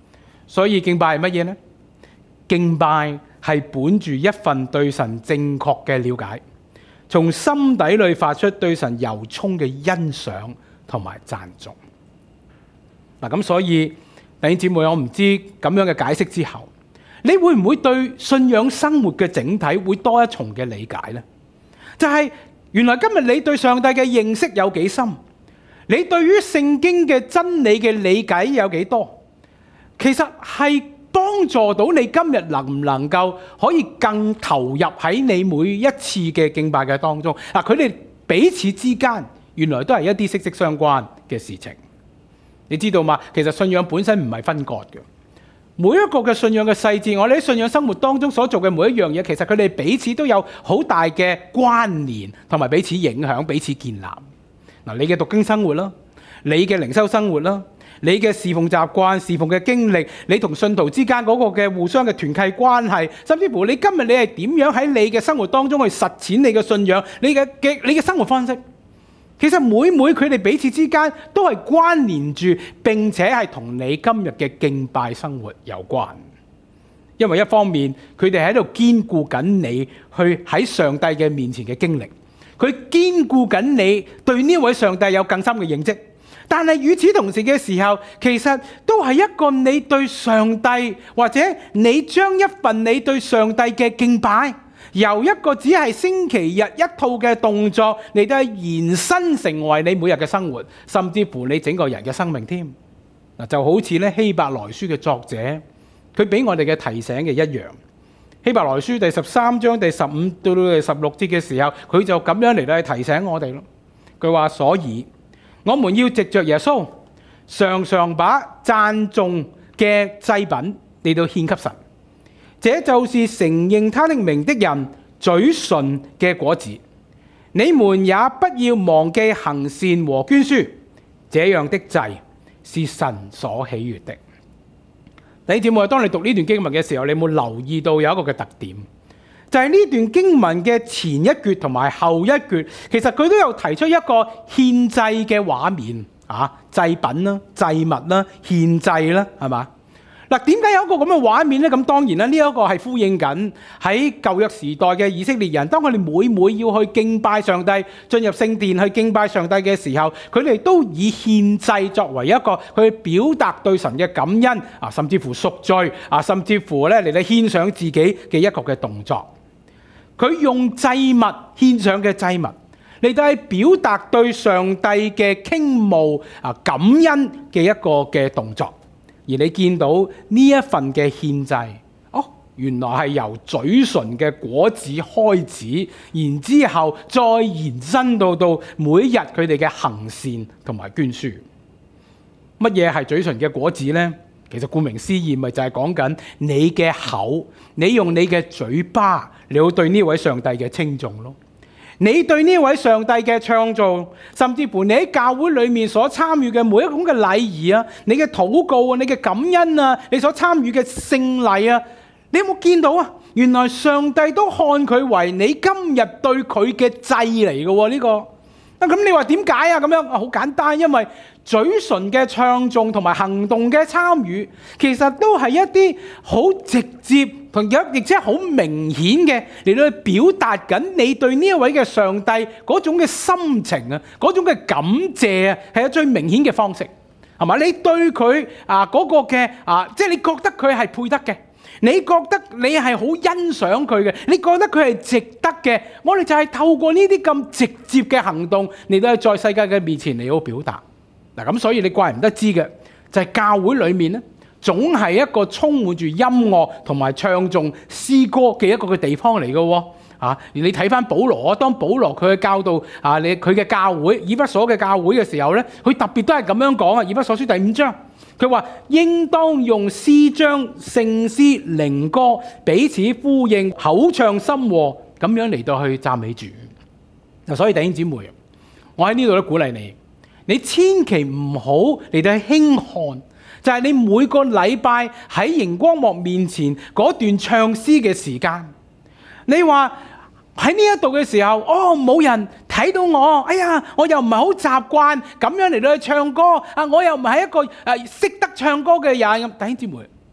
所以敬拜係乜嘢呢？敬拜係本住一份對神正確嘅了解，從心底裏發出對神由衷嘅欣賞同埋讚頌。嗱，咁所以弟兄姊妹，我唔知咁樣嘅解釋之後，你會唔會對信仰生活嘅整體會多一重嘅理解呢？就係原來今日你對上帝嘅認識有幾深，你對於聖經嘅真理嘅理解有幾多，其實係幫助到你今日能唔能夠可以更投入喺你每一次嘅敬拜嘅當中。嗱，佢哋彼此之間原來都係一啲息息相關嘅事情。你知道嗎？其實信仰本身唔係分割嘅，每一個嘅信仰嘅細節，我哋喺信仰生活當中所做嘅每一樣嘢，其實佢哋彼此都有好大嘅關聯，同埋彼此影響、彼此建立。嗱，你嘅讀經生活啦，你嘅靈修生活啦，你嘅侍奉習慣、侍奉嘅經歷，你同信徒之間嗰個嘅互相嘅團契關係，甚至乎你今日你係點樣喺你嘅生活當中去實踐你嘅信仰、你嘅嘅你嘅生活方式。其實每每佢哋彼此之間都係關聯住，並且係同你今日嘅敬拜生活有關。因為一方面佢哋喺度堅固緊你去喺上帝嘅面前嘅經歷，佢堅固緊你對呢位上帝有更深嘅認識。但係與此同時嘅時候，其實都係一個你對上帝，或者你將一份你對上帝嘅敬拜，由一個只係星期日一套嘅動作，你都係延伸成為你每日嘅生活，甚至乎你整個人嘅生命添。嗱，就好似咧希伯來書嘅作者，佢俾我哋嘅提醒嘅一樣。希伯來書第十三章第十五到第十六節嘅時候，佢就咁樣嚟到去提醒我哋咯。佢話：所以我們要藉着耶穌，常常把讚頌嘅祭品嚟到獻給神。這就是承認他的名的人嘴唇嘅果子。你們也不要忘記行善和捐輸，這樣的祭是神所喜悅的。弟兄姊妹，當你讀呢段經文嘅時候，你有冇留意到有一個嘅特點？就係呢段經文嘅前一橛同埋後一橛，其實佢都有提出一個獻祭嘅畫面啊，祭品啦、祭物啦、獻祭啦，係嘛？嗱，點解有一個咁嘅畫面呢？咁當然啦，呢一個係呼應緊喺舊約時代嘅以色列人，當佢哋每每要去敬拜上帝、進入聖殿去敬拜上帝嘅時候，佢哋都以獻祭作為一個去表達對神嘅感恩啊，甚至乎贖罪啊，甚至乎咧嚟到獻上自己嘅一個嘅動作。佢用祭物獻上嘅祭物嚟到係表達對上帝嘅傾慕啊、感恩嘅一個嘅動作。而你見到呢一份嘅獻祭，哦，原來係由嘴唇嘅果子開始，然之後再延伸到到每一日佢哋嘅行善同埋捐輸。乜嘢係嘴唇嘅果子呢？其實顧名思義，咪就係講緊你嘅口，你用你嘅嘴巴，你要對呢位上帝嘅稱頌咯。你對呢位上帝嘅創造，甚至乎你喺教會裏面所參與嘅每一種嘅禮儀啊，你嘅禱告啊，你嘅感恩啊，你所參與嘅聖禮啊，你有冇見到啊？原來上帝都看佢為你今日對佢嘅祭嚟嘅喎，呢個啊，咁你話點解啊？咁樣啊，好簡單，因為嘴唇嘅唱頌同埋行動嘅參與，其實都係一啲好直接同有亦即係好明顯嘅嚟到去表達緊你對呢一位嘅上帝嗰種嘅心情啊，嗰種嘅感謝啊，係最明顯嘅方式，係嘛？你對佢啊嗰個嘅啊，即係你覺得佢係配得嘅。你覺得你係好欣賞佢嘅，你覺得佢係值得嘅，我哋就係透過呢啲咁直接嘅行動嚟到在世界嘅面前嚟到表達。嗱，咁所以你怪唔得知嘅，就係教會裏面咧，總係一個充滿住音樂同埋唱頌詩歌嘅一個嘅地方嚟嘅喎。啊，而你睇翻保羅啊，當保羅佢嘅教導啊，你佢嘅教會以弗所嘅教會嘅時候咧，佢特別都係咁樣講啊，以弗所書第五章。佢話應當用詩章、聖詩、靈歌彼此呼應，口唱心和，咁樣嚟到去讚美主。嗱，所以弟兄姊妹，我喺呢度都鼓勵你，你千祈唔好嚟到去輕看，就係你每個禮拜喺熒光幕面前嗰段唱詩嘅時間。你話喺呢一度嘅時候，哦，冇人睇到我，哎呀，我又唔係好習慣咁樣嚟到去唱歌啊！我又唔係一個誒識得唱歌嘅人。弟兄姊妹，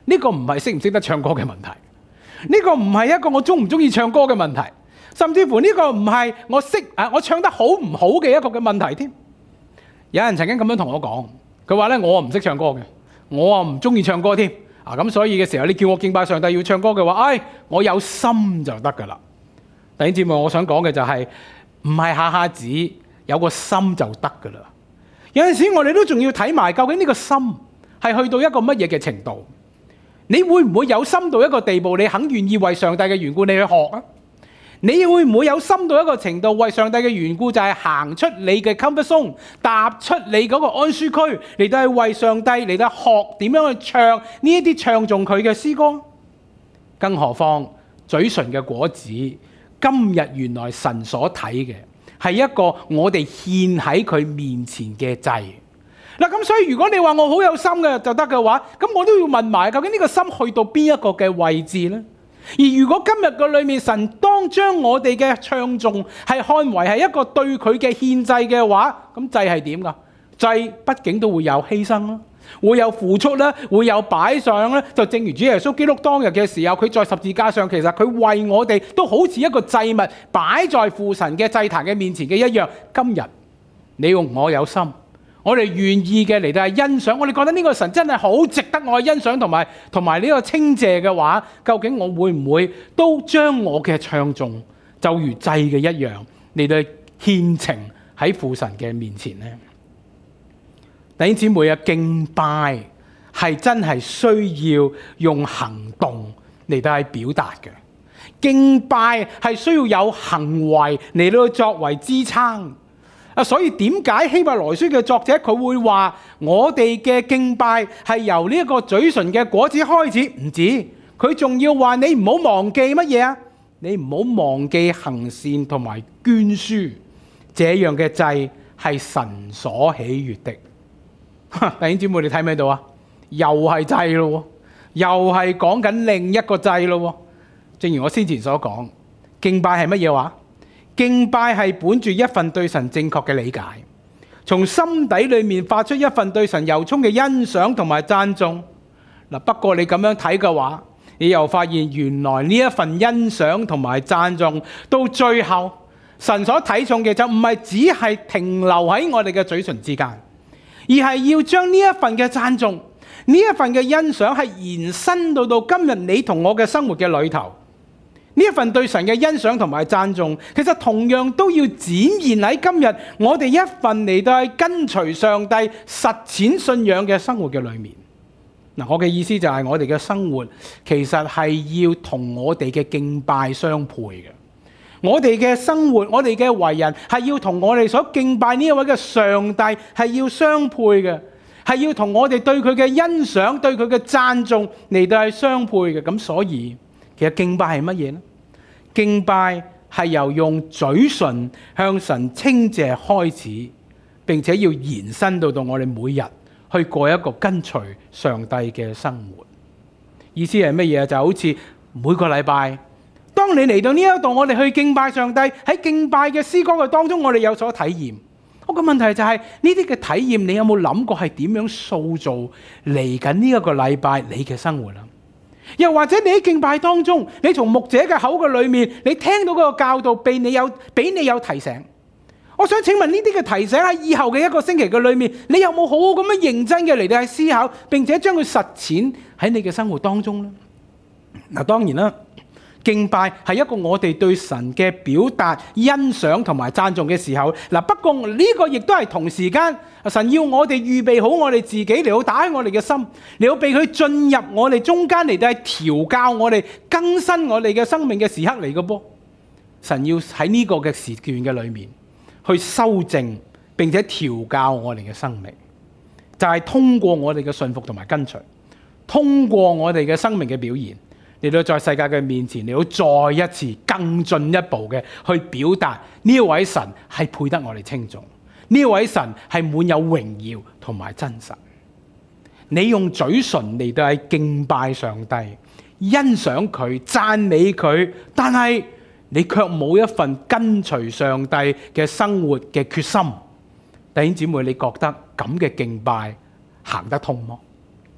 呢個唔係識唔識得唱歌嘅問題，呢個唔係一個我中唔中意唱歌嘅問題，甚至乎呢個唔係我識啊我唱得好唔好嘅一個嘅問題添。有人曾經咁樣同我講，佢話咧我唔識唱歌嘅，我啊唔中意唱歌添啊，咁所以嘅時候你叫我敬拜上帝要唱歌嘅話，唉、哎，我有心就得㗎啦。弟兄姊妹，我想講嘅就係唔係下下子有個心就得㗎啦。有陣時我哋都仲要睇埋究竟呢個心係去到一個乜嘢嘅程度。你會唔會有心到一個地步，你肯願意為上帝嘅緣故你去學啊？你會唔會有心到一個程度，為上帝嘅緣故就係行出你嘅 comfort zone， 踏出你嗰個安舒區，嚟到去為上帝嚟到學點樣去唱呢一啲唱頌佢嘅詩歌？更何況嘴唇嘅果子，今日原來神所睇嘅係一個我哋獻喺佢面前嘅祭。嗱，咁所以如果你話我好有心嘅就得嘅話，咁我都要問埋究竟呢個心去到邊一個嘅位置呢？而如果今日嘅裏面神當將我哋嘅唱頌係看為係一個對佢嘅獻祭嘅話，咁祭係點㗎？祭畢竟都會有犧牲啦，會有付出啦，會有擺上啦。就正如主耶穌基督當日嘅時候，佢在十字架上，其實佢為我哋都好似一個祭物擺在父神嘅祭壇嘅面前嘅一樣。今日你用我有心，我哋願意嘅嚟到係欣賞，我哋覺得呢個神真係好值得我欣賞同埋同埋呢個稱謝嘅話，究竟我會唔會都將我嘅唱頌就如祭嘅一樣嚟到獻呈喺父神嘅面前呢？弟兄姊妹啊，敬拜係真係需要用行動嚟到係表達嘅，敬拜係需要有行為嚟到作為支撐。啊，所以點解希伯來書嘅作者佢會話我哋嘅敬拜係由呢一個嘴唇嘅果子開始？唔止，佢仲要話你唔好忘記乜嘢啊？你唔好忘記行善同埋捐輸，這樣嘅祭係神所喜悅的。弟兄姊妹，你睇唔睇到啊？又係祭咯，又係講緊另一個祭咯。正如我先前所講，敬拜係乜嘢話？敬拜係本住一份對神正確嘅理解，從心底裏面發出一份對神由衷嘅欣賞同埋讚頌。嗱，不過你咁樣睇嘅話，你又發現原來呢一份欣賞同埋讚頌，到最後神所睇重嘅就唔係只係停留喺我哋嘅嘴唇之間，而係要將呢一份嘅讚頌、呢一份嘅欣賞係延伸到到今日你同我嘅生活嘅裏頭。呢一份對神嘅欣賞同埋讚頌，其實同樣都要展現喺今日我哋一份嚟到係跟隨上帝實踐信仰嘅生活嘅裏面。嗱，我嘅意思就係我哋嘅生活其實係要同我哋嘅敬拜相配嘅。我哋嘅生活，我哋嘅為人係要同我哋所敬拜呢一位嘅上帝係要相配嘅，係要同我哋對佢嘅欣賞、對佢嘅讚頌嚟到係相配嘅。咁所以其實敬拜係乜嘢呢？敬拜係由用嘴唇向神稱謝開始，並且要延伸到到我哋每日去過一個跟隨上帝嘅生活。意思係乜嘢？就好似每個禮拜，當你嚟到呢一度，我哋去敬拜上帝，喺敬拜嘅詩歌嘅當中，我哋有所體驗。我個問題就係呢啲嘅體驗，你有冇諗過係點樣塑造嚟緊呢一個禮拜你嘅生活啊？又或者你喺敬拜當中，你從牧者嘅口嘅裏面，你聽到嗰個教導，俾你有俾你有提醒。我想請問呢啲嘅提醒喺以後嘅一個星期嘅裏面，你有冇好好咁樣認真嘅嚟到去思考，並且將佢實踐喺你嘅生活當中呢？嗱，當然啦，敬拜係一個我哋對神嘅表達、欣賞同埋讚頌嘅時候。嗱，不過呢個亦都係同時間，神要我哋預備好我哋自己嚟到打開我哋嘅心，嚟到俾佢進入我哋中間嚟到係調教我哋、更新我哋嘅生命嘅時刻嚟嘅噃。神要喺呢個嘅時段嘅裏面去修正並且調教我哋嘅生命，就係通過我哋嘅信服同埋跟隨，通過我哋嘅生命嘅表現，嚟到在世界嘅面前，嚟到再一次更進一步嘅去表達呢位神係配得我哋稱頌，呢位神係滿有榮耀同埋真實。你用嘴唇嚟到係敬拜上帝，欣賞佢、讚美佢，但係你卻冇一份跟隨上帝嘅生活嘅決心。弟兄姊妹，你覺得咁嘅敬拜行得通麼？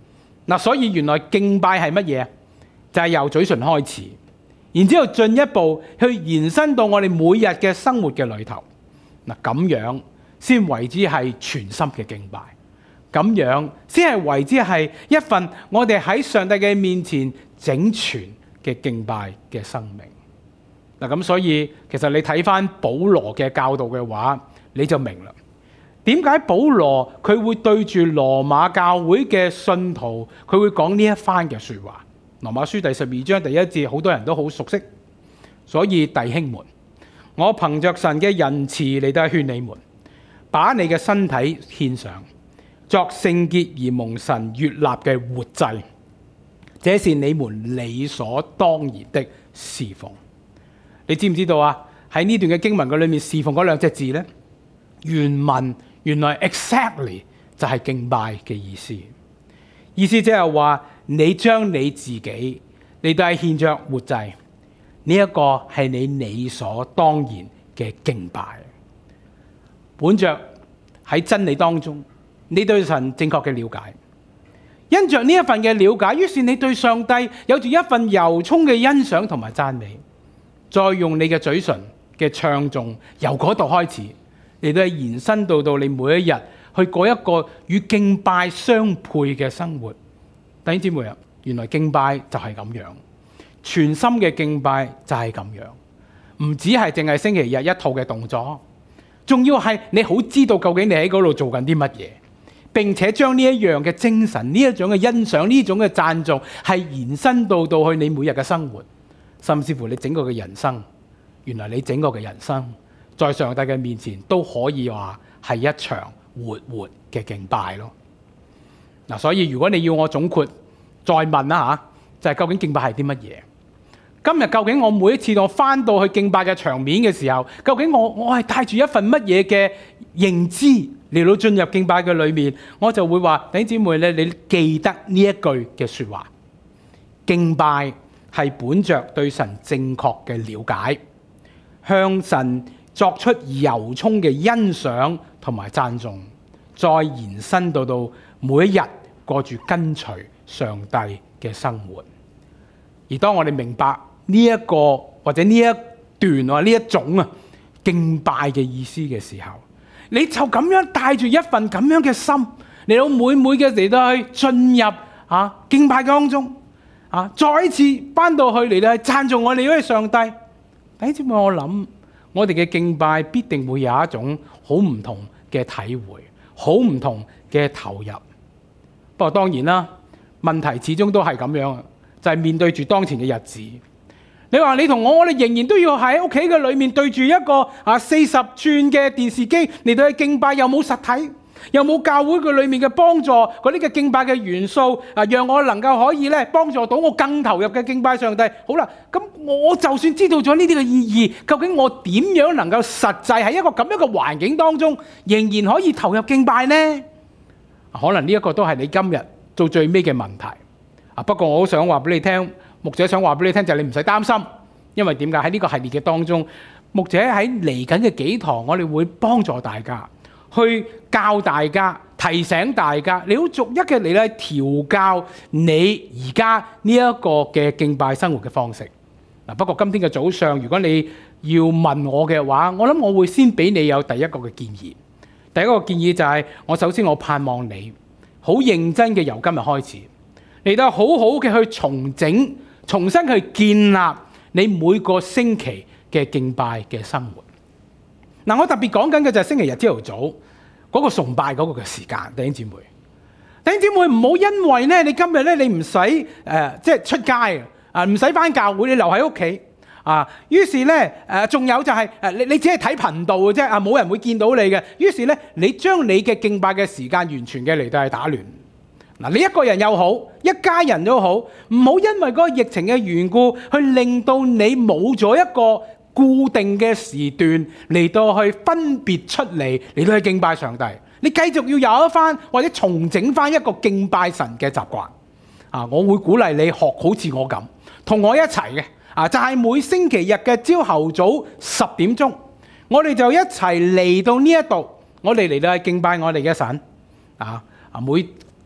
嗱，所以原來敬拜係乜嘢？就係由嘴唇開始，然之後進一步去延伸到我哋每日嘅生活嘅裏頭。嗱，咁樣先為之係全心嘅敬拜，咁樣先係為之係一份我哋喺上帝嘅面前整全嘅敬拜嘅生命。嗱，咁所以其實你睇翻保羅嘅教導嘅話，你就明啦。點解保羅佢會對住羅馬教會嘅信徒，佢會講呢一番嘅説話？羅馬書第十二章第一節，好多人都好熟悉。所以弟兄們，我憑着神嘅仁慈嚟到勸你們，把你嘅身體獻上，作聖潔而蒙神悅納嘅活祭，這是你們理所當然的侍奉。你知唔知道啊？喺呢段嘅經文嘅裏面，侍奉嗰兩隻字呢，原文原來 exactly 就係敬拜嘅意思。意思即係話，你將你自己你都係獻着活祭，呢、這、一個係你理所當然嘅敬拜。本着喺真理當中，你對神正確嘅了解，因着呢一份嘅了解，於是你對上帝有住一份由衷嘅欣賞同埋讚美，再用你嘅嘴唇嘅唱頌，由嗰度開始，你都係延伸到到你每一日去過一個與敬拜相配嘅生活。弟兄姊妹啊，原來敬拜就係咁樣，全心嘅敬拜就係咁樣，唔止係淨係星期日一套嘅動作，仲要係你好知道究竟你喺嗰度做緊啲乜嘢，並且將呢一樣嘅精神、呢一種嘅欣賞、呢種嘅讚頌係延伸到到去你每日嘅生活，甚至乎你整個嘅人生。原來你整個嘅人生在上帝嘅面前都可以話係一場活活嘅敬拜咯。嗱，所以如果你要我總括再問啦嚇，就係究竟敬拜係啲乜嘢？今日究竟我每一次我翻到去敬拜嘅場面嘅時候，究竟我我係帶住一份乜嘢嘅認知嚟到進入敬拜嘅裏面？我就會話，弟兄姊妹咧，你記得呢一句嘅説話：敬拜係本着對神正確嘅了解，向神作出由衷嘅欣賞同埋讚頌，再延伸到到每一日過住跟隨上帝嘅生活。而當我哋明白呢一個或者呢一段或呢一種啊敬拜嘅意思嘅時候，你就咁樣帶住一份咁樣嘅心嚟到每每嘅嚟到去進入啊敬拜當中啊，再一次翻到去嚟到去讚頌我哋嗰位上帝。弟兄姊妹，我諗我哋嘅敬拜必定會有一種好唔同嘅體會，好唔同嘅投入。不過當然啦，問題始終都係咁樣，就係面對住當前嘅日子。你話你同我，我哋仍然都要喺屋企嘅裏面對住一個啊四十寸嘅電視機嚟到去敬拜，又冇實體，又冇教會嘅裏面嘅幫助，嗰啲嘅敬拜嘅元素啊，讓我能夠可以咧幫助到我更投入嘅敬拜上帝。好啦，咁我就算知道咗呢啲嘅意義，究竟我點樣能夠實際喺一個咁樣嘅環境當中，仍然可以投入敬拜呢？可能呢一個都係你今日到最尾嘅問題啊！不過我好想話俾你聽，牧者想話俾你聽就係你唔使擔心，因為點解喺呢個系列嘅當中，牧者喺嚟緊嘅幾堂，我哋會幫助大家去教大家、提醒大家，你要逐一嘅嚟咧調教你而家呢一個嘅敬拜生活嘅方式。嗱，不過今天嘅早上，如果你要問我嘅話，我諗我會先俾你有第一個嘅建議。第一個建議就係，我首先我盼望你好認真嘅由今日開始嚟到好好嘅去重整、重新去建立你每個星期嘅敬拜嘅生活。嗱，我特別講緊嘅就係星期日朝頭早嗰個崇拜嗰個嘅時間，弟兄姊妹，弟兄姊妹唔好因為咧你今日咧你唔使誒即係出街啊，唔使返教會，你留喺屋企。啊，於是咧，誒，仲有就係、是、誒，你你只係睇頻道嘅啫，啊，冇人會見到你嘅。於是咧，你將你嘅敬拜嘅時間完全嘅嚟到係打亂。嗱，你一個人又好，一家人都好，唔好因為嗰個疫情嘅緣故，去令到你冇咗一個固定嘅時段嚟到去分別出嚟，嚟到去敬拜上帝。你繼續要有一番或者重整翻一個敬拜神嘅習慣。啊，我會鼓勵你學好似我咁，同我一齊嘅。啊！就係每星期日嘅朝頭早十點鐘，我哋就一齊嚟到呢一度，我哋嚟到去敬拜我哋嘅神。啊啊！每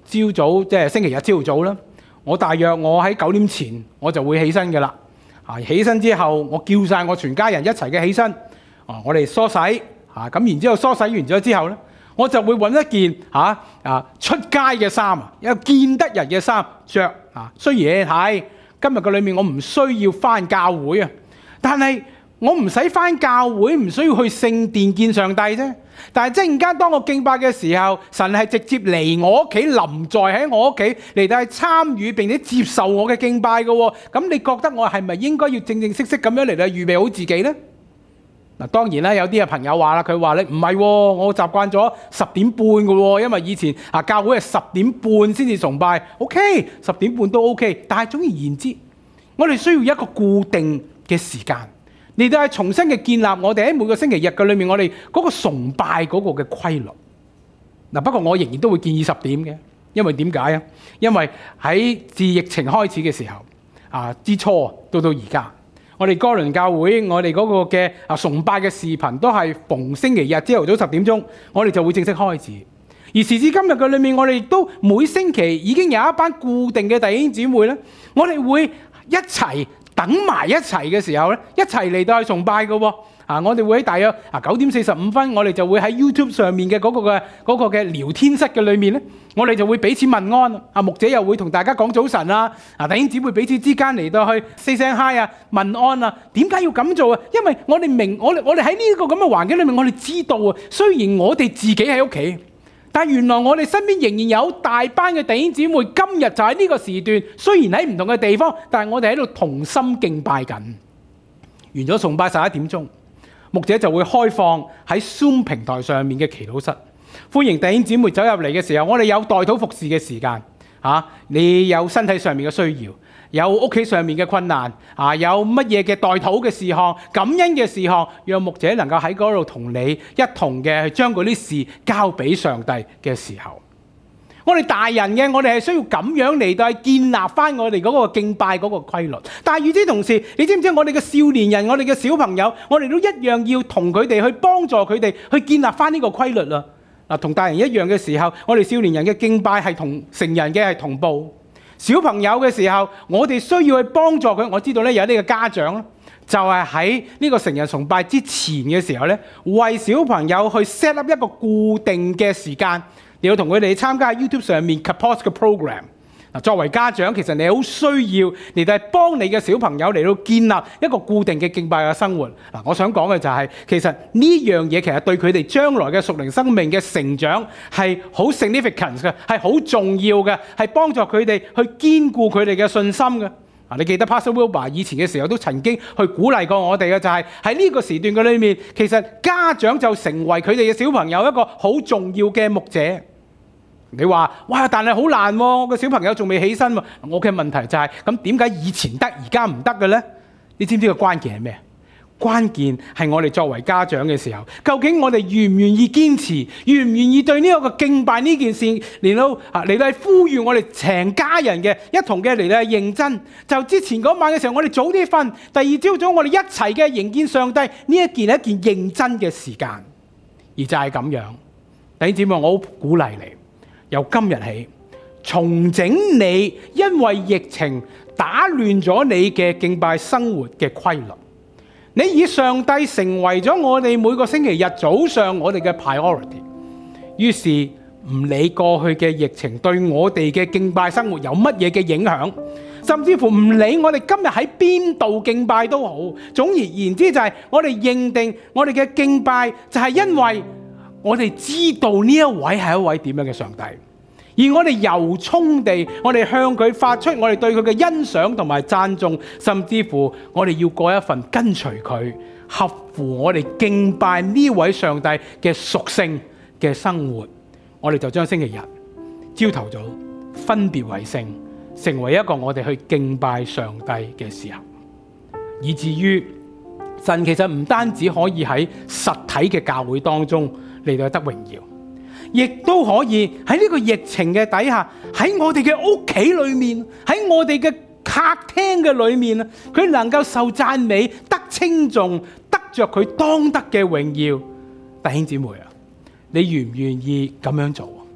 朝早即係星期日朝早啦，我大約我喺九點前我就會起身嘅啦。啊，起身之後我叫晒我全家人一齊嘅起身，啊，我哋梳洗，啊，咁然之後梳洗完咗之後咧，我就會揾一件嚇啊出街嘅衫啊，一個見得人嘅衫着啊。雖然係今日嘅裏面我唔需要返教會啊，但係我唔使返教會，唔需要去聖殿見上帝啫。但係即陣間當我敬拜嘅時候，神係直接嚟我屋企，臨在喺我屋企嚟到去參與並且接受我嘅敬拜嘅喎。咁你覺得我係咪應該要正正式式咁樣嚟到預備好自己呢？嗱，當然啦，有啲嘅朋友話啦，佢話咧唔係喎，我習慣咗十點半嘅喎，因為以前啊教會係十點半先至崇拜 ，OK， 十點半都 OK。但係總而言之，我哋需要一個固定嘅時間。嚟到係重新嘅建立我哋喺每個星期日嘅裏面，我哋嗰個崇拜嗰個嘅規律。嗱，不過我仍然都會建議十點嘅，因為點解啊？因為喺自疫情開始嘅時候啊之初到到而家，我哋哥倫教會我哋嗰個嘅啊崇拜嘅視頻都係逢星期日朝頭早十點鐘，我哋就會正式開始。而時至今日嘅裏面，我哋亦都每星期已經有一班固定嘅弟兄姊妹咧，我哋會一齊。等埋一齊嘅時候咧，一齊嚟到去崇拜嘅喎。啊，我哋會喺大約啊九點四十五分，我哋就會喺 YouTube 上面嘅嗰個嘅嗰個嘅聊天室嘅裏面咧，我哋就會彼此問安。啊，牧者又會同大家講早晨啊。啊，弟兄姊妹彼此之間嚟到去 say 聲 hi 啊，問安啊。點解要咁做啊？因為我哋明，我哋我哋喺呢個咁嘅環境裏面，我哋知道啊。雖然我哋自己喺屋企，但原來我哋身邊仍然有大班嘅弟兄姊妹，今日就喺呢個時段，雖然喺唔同嘅地方，但係我哋喺度同心敬拜緊。完咗崇拜十一點鐘，牧者就會開放喺 Zoom 平台上面嘅祈禱室，歡迎弟兄姊妹走入嚟嘅時候，我哋有代禱服侍嘅時間。啊，你有身體上面嘅需要，有屋企上面嘅困難，啊，有乜嘢嘅代禱嘅事項、感恩嘅事項，讓牧者能夠喺嗰度同你一同嘅去將嗰啲事交俾上帝嘅時候，我哋大人嘅，我哋係需要咁樣嚟到建立翻我哋嗰個敬拜嗰個規律。但係與此同時，你知唔知我哋嘅少年人、我哋嘅小朋友，我哋都一樣要同佢哋去幫助佢哋去建立翻呢個規律啦。嗱，同大人一樣嘅時候，我哋少年人嘅敬拜係同成人嘅係同步。小朋友嘅時候，我哋需要去幫助佢。我知道咧有呢個家長咧，就係喺呢個成人崇拜之前嘅時候咧，為小朋友去 set up 一個固定嘅時間，你要同佢哋參加 YouTube 上面 Kapos 嘅 program。嗱，作為家長，其實你好需要嚟到幫你嘅小朋友嚟到建立一個固定嘅敬拜嘅生活。嗱，我想講嘅就係，其實呢樣嘢其實對佢哋將來嘅屬靈生命嘅成長係好 significant 嘅，係好重要嘅，係幫助佢哋去堅固佢哋嘅信心嘅。啊，你記得 Pastor Wilbur 以前嘅時候都曾經去鼓勵過我哋嘅，就係喺呢個時段嘅裏面，其實家長就成為佢哋嘅小朋友一個好重要嘅牧者。你話哇，但係好難喎，我個小朋友仲未起身喎。我嘅問題就係咁，點解以前得而家唔得嘅咧？你知唔知個關鍵係咩？關鍵係我哋作為家長嘅時候，究竟我哋願唔願意堅持，願唔願意對呢一個敬拜呢件事嚟到啊嚟到呼籲我哋成家人嘅一同嘅嚟到認真。就之前嗰晚嘅時候，我哋早啲瞓，第二朝早我哋一齊嘅迎見上帝，呢一件係一件認真嘅時間，而就係咁樣。弟兄姊妹，我好鼓勵你。由今日起，重整你因為疫情打亂咗你嘅敬拜生活嘅規律。你以上帝成為咗我哋每個星期日早上我哋嘅 priority。於是唔理過去嘅疫情對我哋嘅敬拜生活有乜嘢嘅影響，甚至乎唔理我哋今日喺邊度敬拜都好。總而言之就係我哋認定我哋嘅敬拜就係因為我哋知道呢一位係一位點樣嘅上帝，而我哋由衷地，我哋向佢發出我哋對佢嘅欣賞同埋讚頌，甚至乎我哋要過一份跟隨佢、合乎我哋敬拜呢位上帝嘅屬性嘅生活。我哋就將星期日朝頭早分別為聖，成為一個我哋去敬拜上帝嘅時候，以至於神其實唔單止可以喺實體嘅教會當中嚟到得榮耀，亦都可以喺呢個疫情嘅底下，喺我哋嘅屋企裏面，喺我哋嘅客廳嘅裏面啊，佢能夠受讚美、得稱頌、得着佢當得嘅榮耀。弟兄姊妹啊，你願唔願意咁樣做？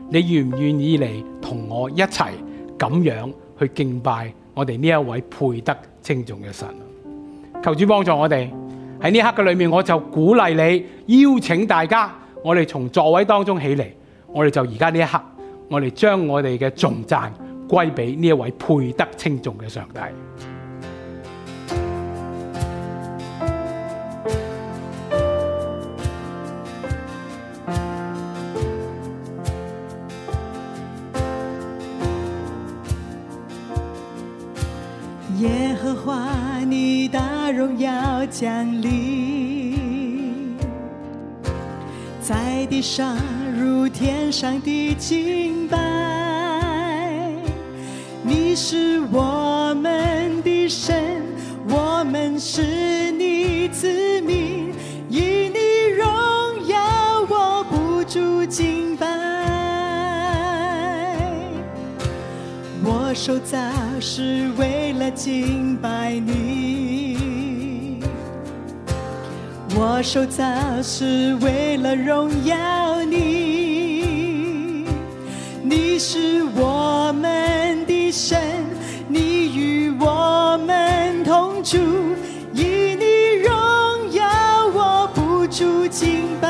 你願唔願意嚟同我一齊咁樣去敬拜我哋呢一位配得稱頌嘅神？求主幫助我哋喺呢刻嘅裏面，我就鼓勵你，邀請大家，我哋從座位當中起嚟，我哋就而家呢一刻，我哋將我哋嘅頌讚歸俾呢一位配得稱頌嘅上帝。 耶和华你大荣耀降临，在地上如天上的敬拜。你是我们的神，我们是你子民，以你荣耀我不住敬拜。我手造是为了敬拜你，我手造是为了荣耀你。你是我们的神，你与我们同住，以你荣耀我不住敬拜。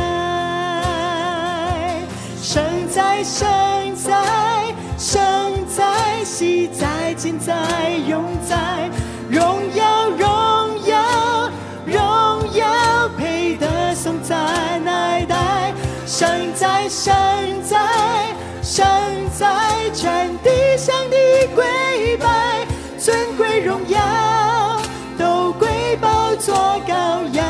圣哉圣哉圣哉，喜哉今哉永哉，荣耀荣耀荣耀配得颂赞爱戴。圣哉圣哉圣哉，全地向你跪拜，尊贵荣耀都归宝座羔羊。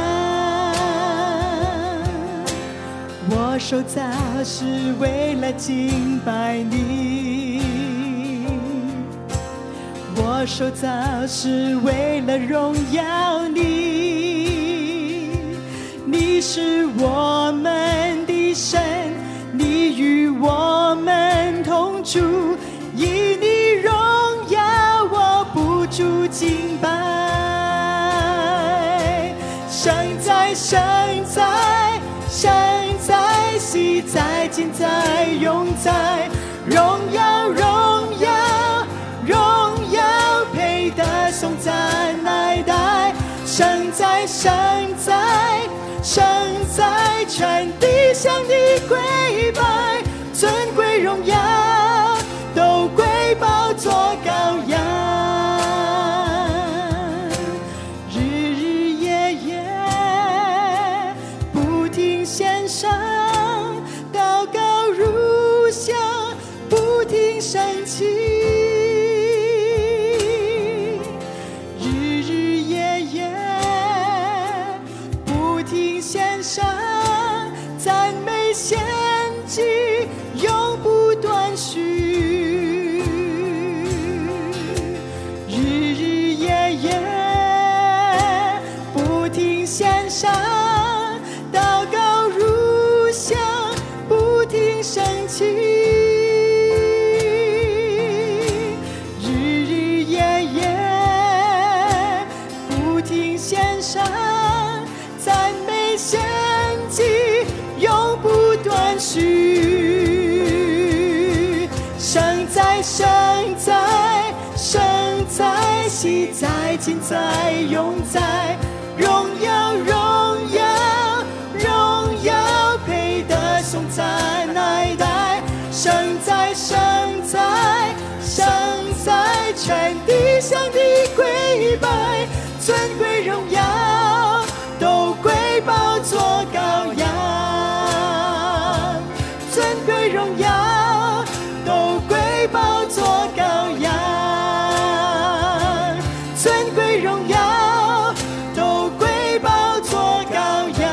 我手造是为了敬拜你，我手造是为了荣耀你。你是我们的神，你与我们同住，以你荣耀我不住敬拜。圣哉圣哉圣哉，喜哉今哉永哉，荣耀荣耀荣耀配得颂赞爱戴。圣哉圣哉圣哉，全地向你跪拜，尊贵荣耀都归宝座羔羊。日日夜夜不停献上，祷告如香不停升起。日日夜夜不停献上赞美献祭，永不断续。日日夜夜不停献上，祷告如香不停升起。日日夜夜不停献上赞美献祭，永不断续。圣哉圣哉圣哉，喜哉今哉永哉，荣耀荣耀荣耀配得颂赞爱戴。圣哉圣哉圣哉，全地向你跪拜，尊贵荣耀都归宝座羔羊。尊贵荣耀都归宝座羔羊，尊贵荣耀都归宝座羔羊。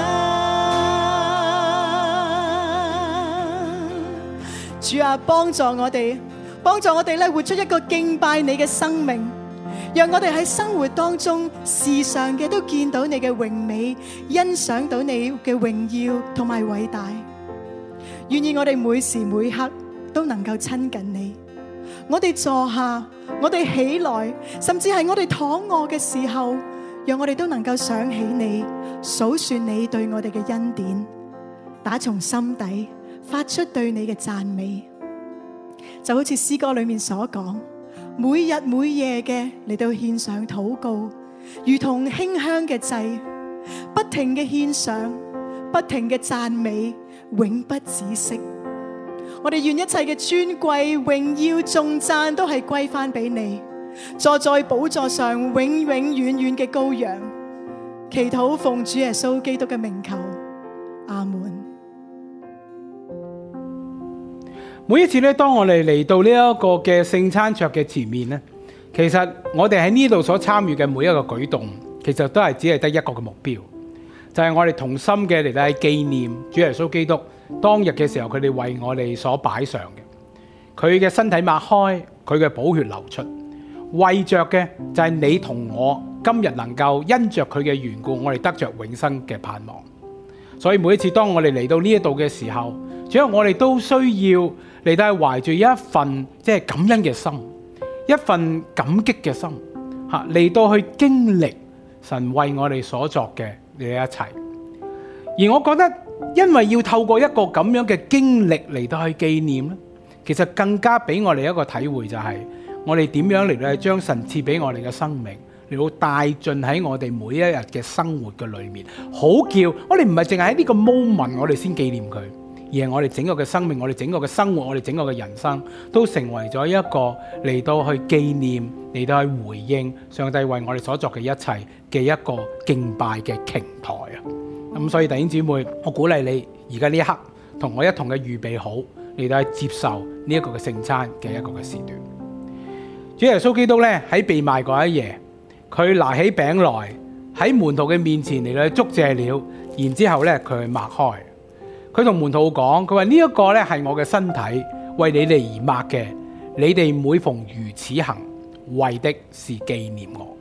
主啊，幫助我哋，幫助我哋咧活出一個敬拜你嘅生命，讓我哋喺生活當中時常嘅都見到你嘅榮美，欣賞到你嘅榮耀同埋偉大。願意我哋每時每刻都能夠親近你。我哋坐下，我哋起來，甚至係我哋躺臥嘅時候，讓我哋都能夠想起你，數算你對我哋嘅恩典，打從心底發出對你嘅讚美，就好似詩歌裏面所講，每日每夜嘅嚟到獻上禱告，如同馨香嘅祭，不停嘅獻上，不停嘅讚美，永不止息。我哋願一切嘅尊貴、榮耀、頌讚都係歸翻俾你，坐在寶座上永永遠遠嘅羔羊。祈禱奉主耶穌基督嘅名求，阿門。 每一次咧，當我哋嚟到呢一個嘅聖餐桌嘅前面咧，其實我哋喺呢度所參與嘅每一個舉動，其實都係只係得一個嘅目標，就係我哋同心嘅嚟到係紀念主耶穌基督當日嘅時候，佢哋為我哋所擺上嘅，佢嘅身體擘開，佢嘅寶血流出，為着嘅就係你同我今日能夠因着佢嘅緣故，我哋得着永生嘅盼望。所以每一次當我哋嚟到呢一度嘅時候，主要我哋都需要嚟到係懷住一份即係感恩嘅心，一份感激嘅心，吓嚟到去經歷神為我哋所作嘅呢一切。而我覺得，因為要透過一個咁樣嘅經歷嚟到去紀念咧，其實更加俾我哋一個體會，就係我哋點樣嚟到係將神賜俾我哋嘅生命嚟到帶進喺我哋每一日嘅生活嘅裏面，好叫我哋唔係淨係喺呢個 moment 我哋先紀念佢，而係我哋整個嘅生命，我哋整個嘅生活，我哋整個嘅人生都成為咗一個嚟到去紀念，嚟到去回應上帝為我哋所作嘅一切嘅一個敬拜嘅平台啊！咁所以弟兄姊妹，我鼓勵你而家呢一刻同我一同嘅預備好嚟到去接受呢一個嘅聖餐嘅一個嘅時段。主耶穌基督咧喺被賣嗰一夜，佢拿起餅來喺門徒嘅面前嚟到去祝謝了，然之後咧佢去擘開，佢同門徒講，佢話呢一個咧係我嘅身體，為你哋而擘嘅，你哋每逢如此行，為的是紀念我。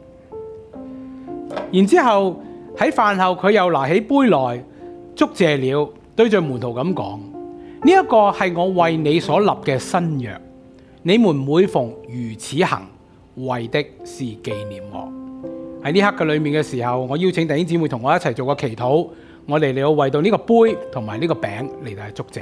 然之後喺飯後佢又拿起杯來祝謝了，對著門徒咁講，呢一個係我為你所立嘅新約，你們每逢如此行，為的是紀念我。喺呢刻嘅裏面嘅時候，我邀請弟兄姊妹同我一齊做個祈禱，我哋嚟到為到呢個杯同埋呢個餅嚟到祝謝。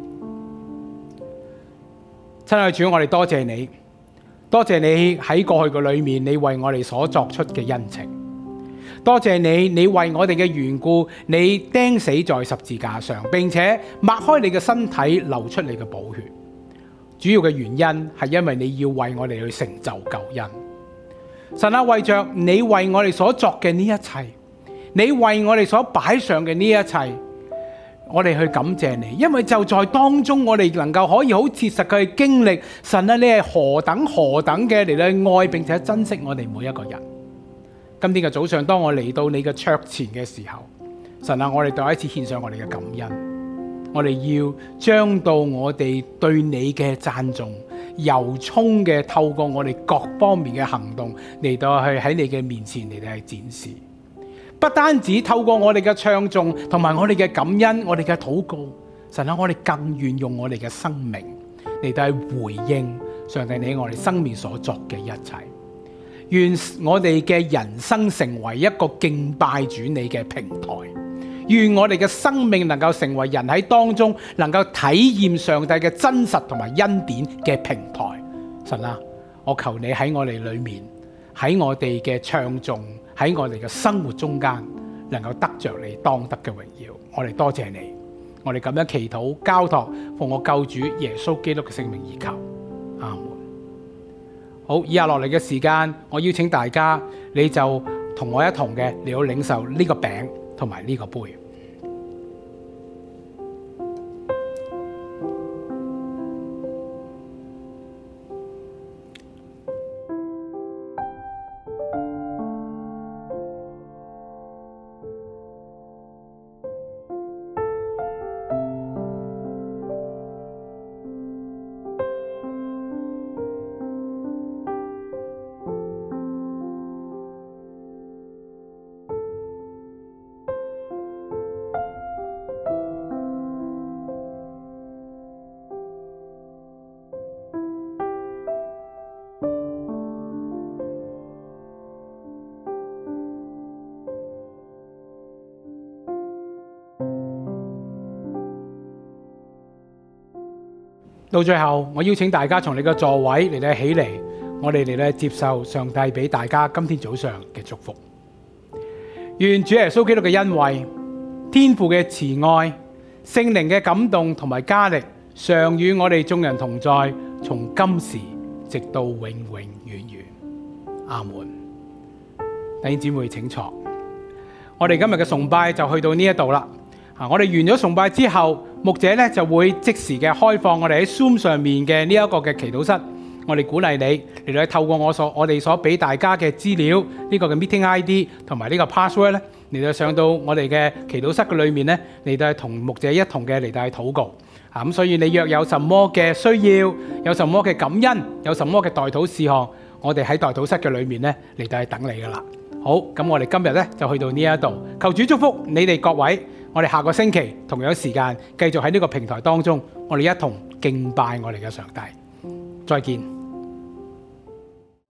親愛的主，我哋多謝你，多謝你喺過去嘅裏面，你為我哋所作出嘅恩情。多謝你，你為我哋嘅緣故，你釘死在十字架上，並且擘開你嘅身體，流出你嘅寶血。主要嘅原因係因為你要為我哋去成就救恩。神啊，為着你為我哋所作嘅呢一切，你為我哋所擺上嘅呢一切，我哋去感謝你，因為就在當中，我哋能夠可以好切實嘅去經歷神啊，你係何等何等嘅嚟到愛並且珍惜我哋每一個人。今天嘅早上，當我嚟到你嘅桌前嘅時候，神啊，我哋再一次獻上我哋嘅感恩，我哋要將到我哋對你嘅讚頌，由衷嘅透過我哋各方面嘅行動嚟到去喺你嘅面前嚟到去展示，不單止透過我哋嘅唱頌同埋我哋嘅感恩，我哋嘅禱告，神啊，我哋更願用我哋嘅生命嚟到去回應上帝你喺我哋生命所作嘅一切。願我哋嘅人生成為一個敬拜主你嘅平台，願我哋嘅生命能夠成為人喺當中能夠體驗上帝嘅真實同埋恩典嘅平台。神啊，我求你喺我哋裏面，喺我哋嘅唱頌，喺我哋嘅生活中間，能夠得着你當得嘅榮耀。我哋多謝你，我哋咁樣祈禱交託，奉我救主耶穌基督嘅聖名而求，阿門。好，以下落嚟嘅時間，我邀請大家，你就同我一同嘅嚟到領受呢個餅同埋呢個杯。 到最後，我邀請大家從你嘅座位嚟到起嚟，我哋嚟到接受上帝俾大家今天早上嘅祝福。願主耶穌基督嘅恩惠、天父嘅慈愛、聖靈嘅感動同埋加力，常與我哋眾人同在，從今時直到永永遠遠。阿門。弟兄姊妹請坐。我哋今日嘅崇拜就去到呢一度啦。啊，我哋完咗崇拜之後，牧者咧就會即時嘅開放我哋喺 Zoom 上面嘅呢一個嘅祈禱室。我哋鼓勵你嚟到透過我所我哋所俾大家嘅資料，呢個嘅 meeting I D 同埋呢個 password 咧，嚟到上到我哋嘅祈禱室嘅裏面咧，嚟到同牧者一同嘅嚟到禱告。啊，咁所以你若有什麼嘅需要，有什麼嘅感恩，有什麼嘅代禱事項，我哋喺代禱室嘅裏面咧嚟到係等你噶啦。好，咁我哋今日咧就去到呢一度，求主祝福你哋各位。我哋下個星期同樣時間繼續喺呢個平台當中，我哋一同敬拜我哋嘅上帝。再見。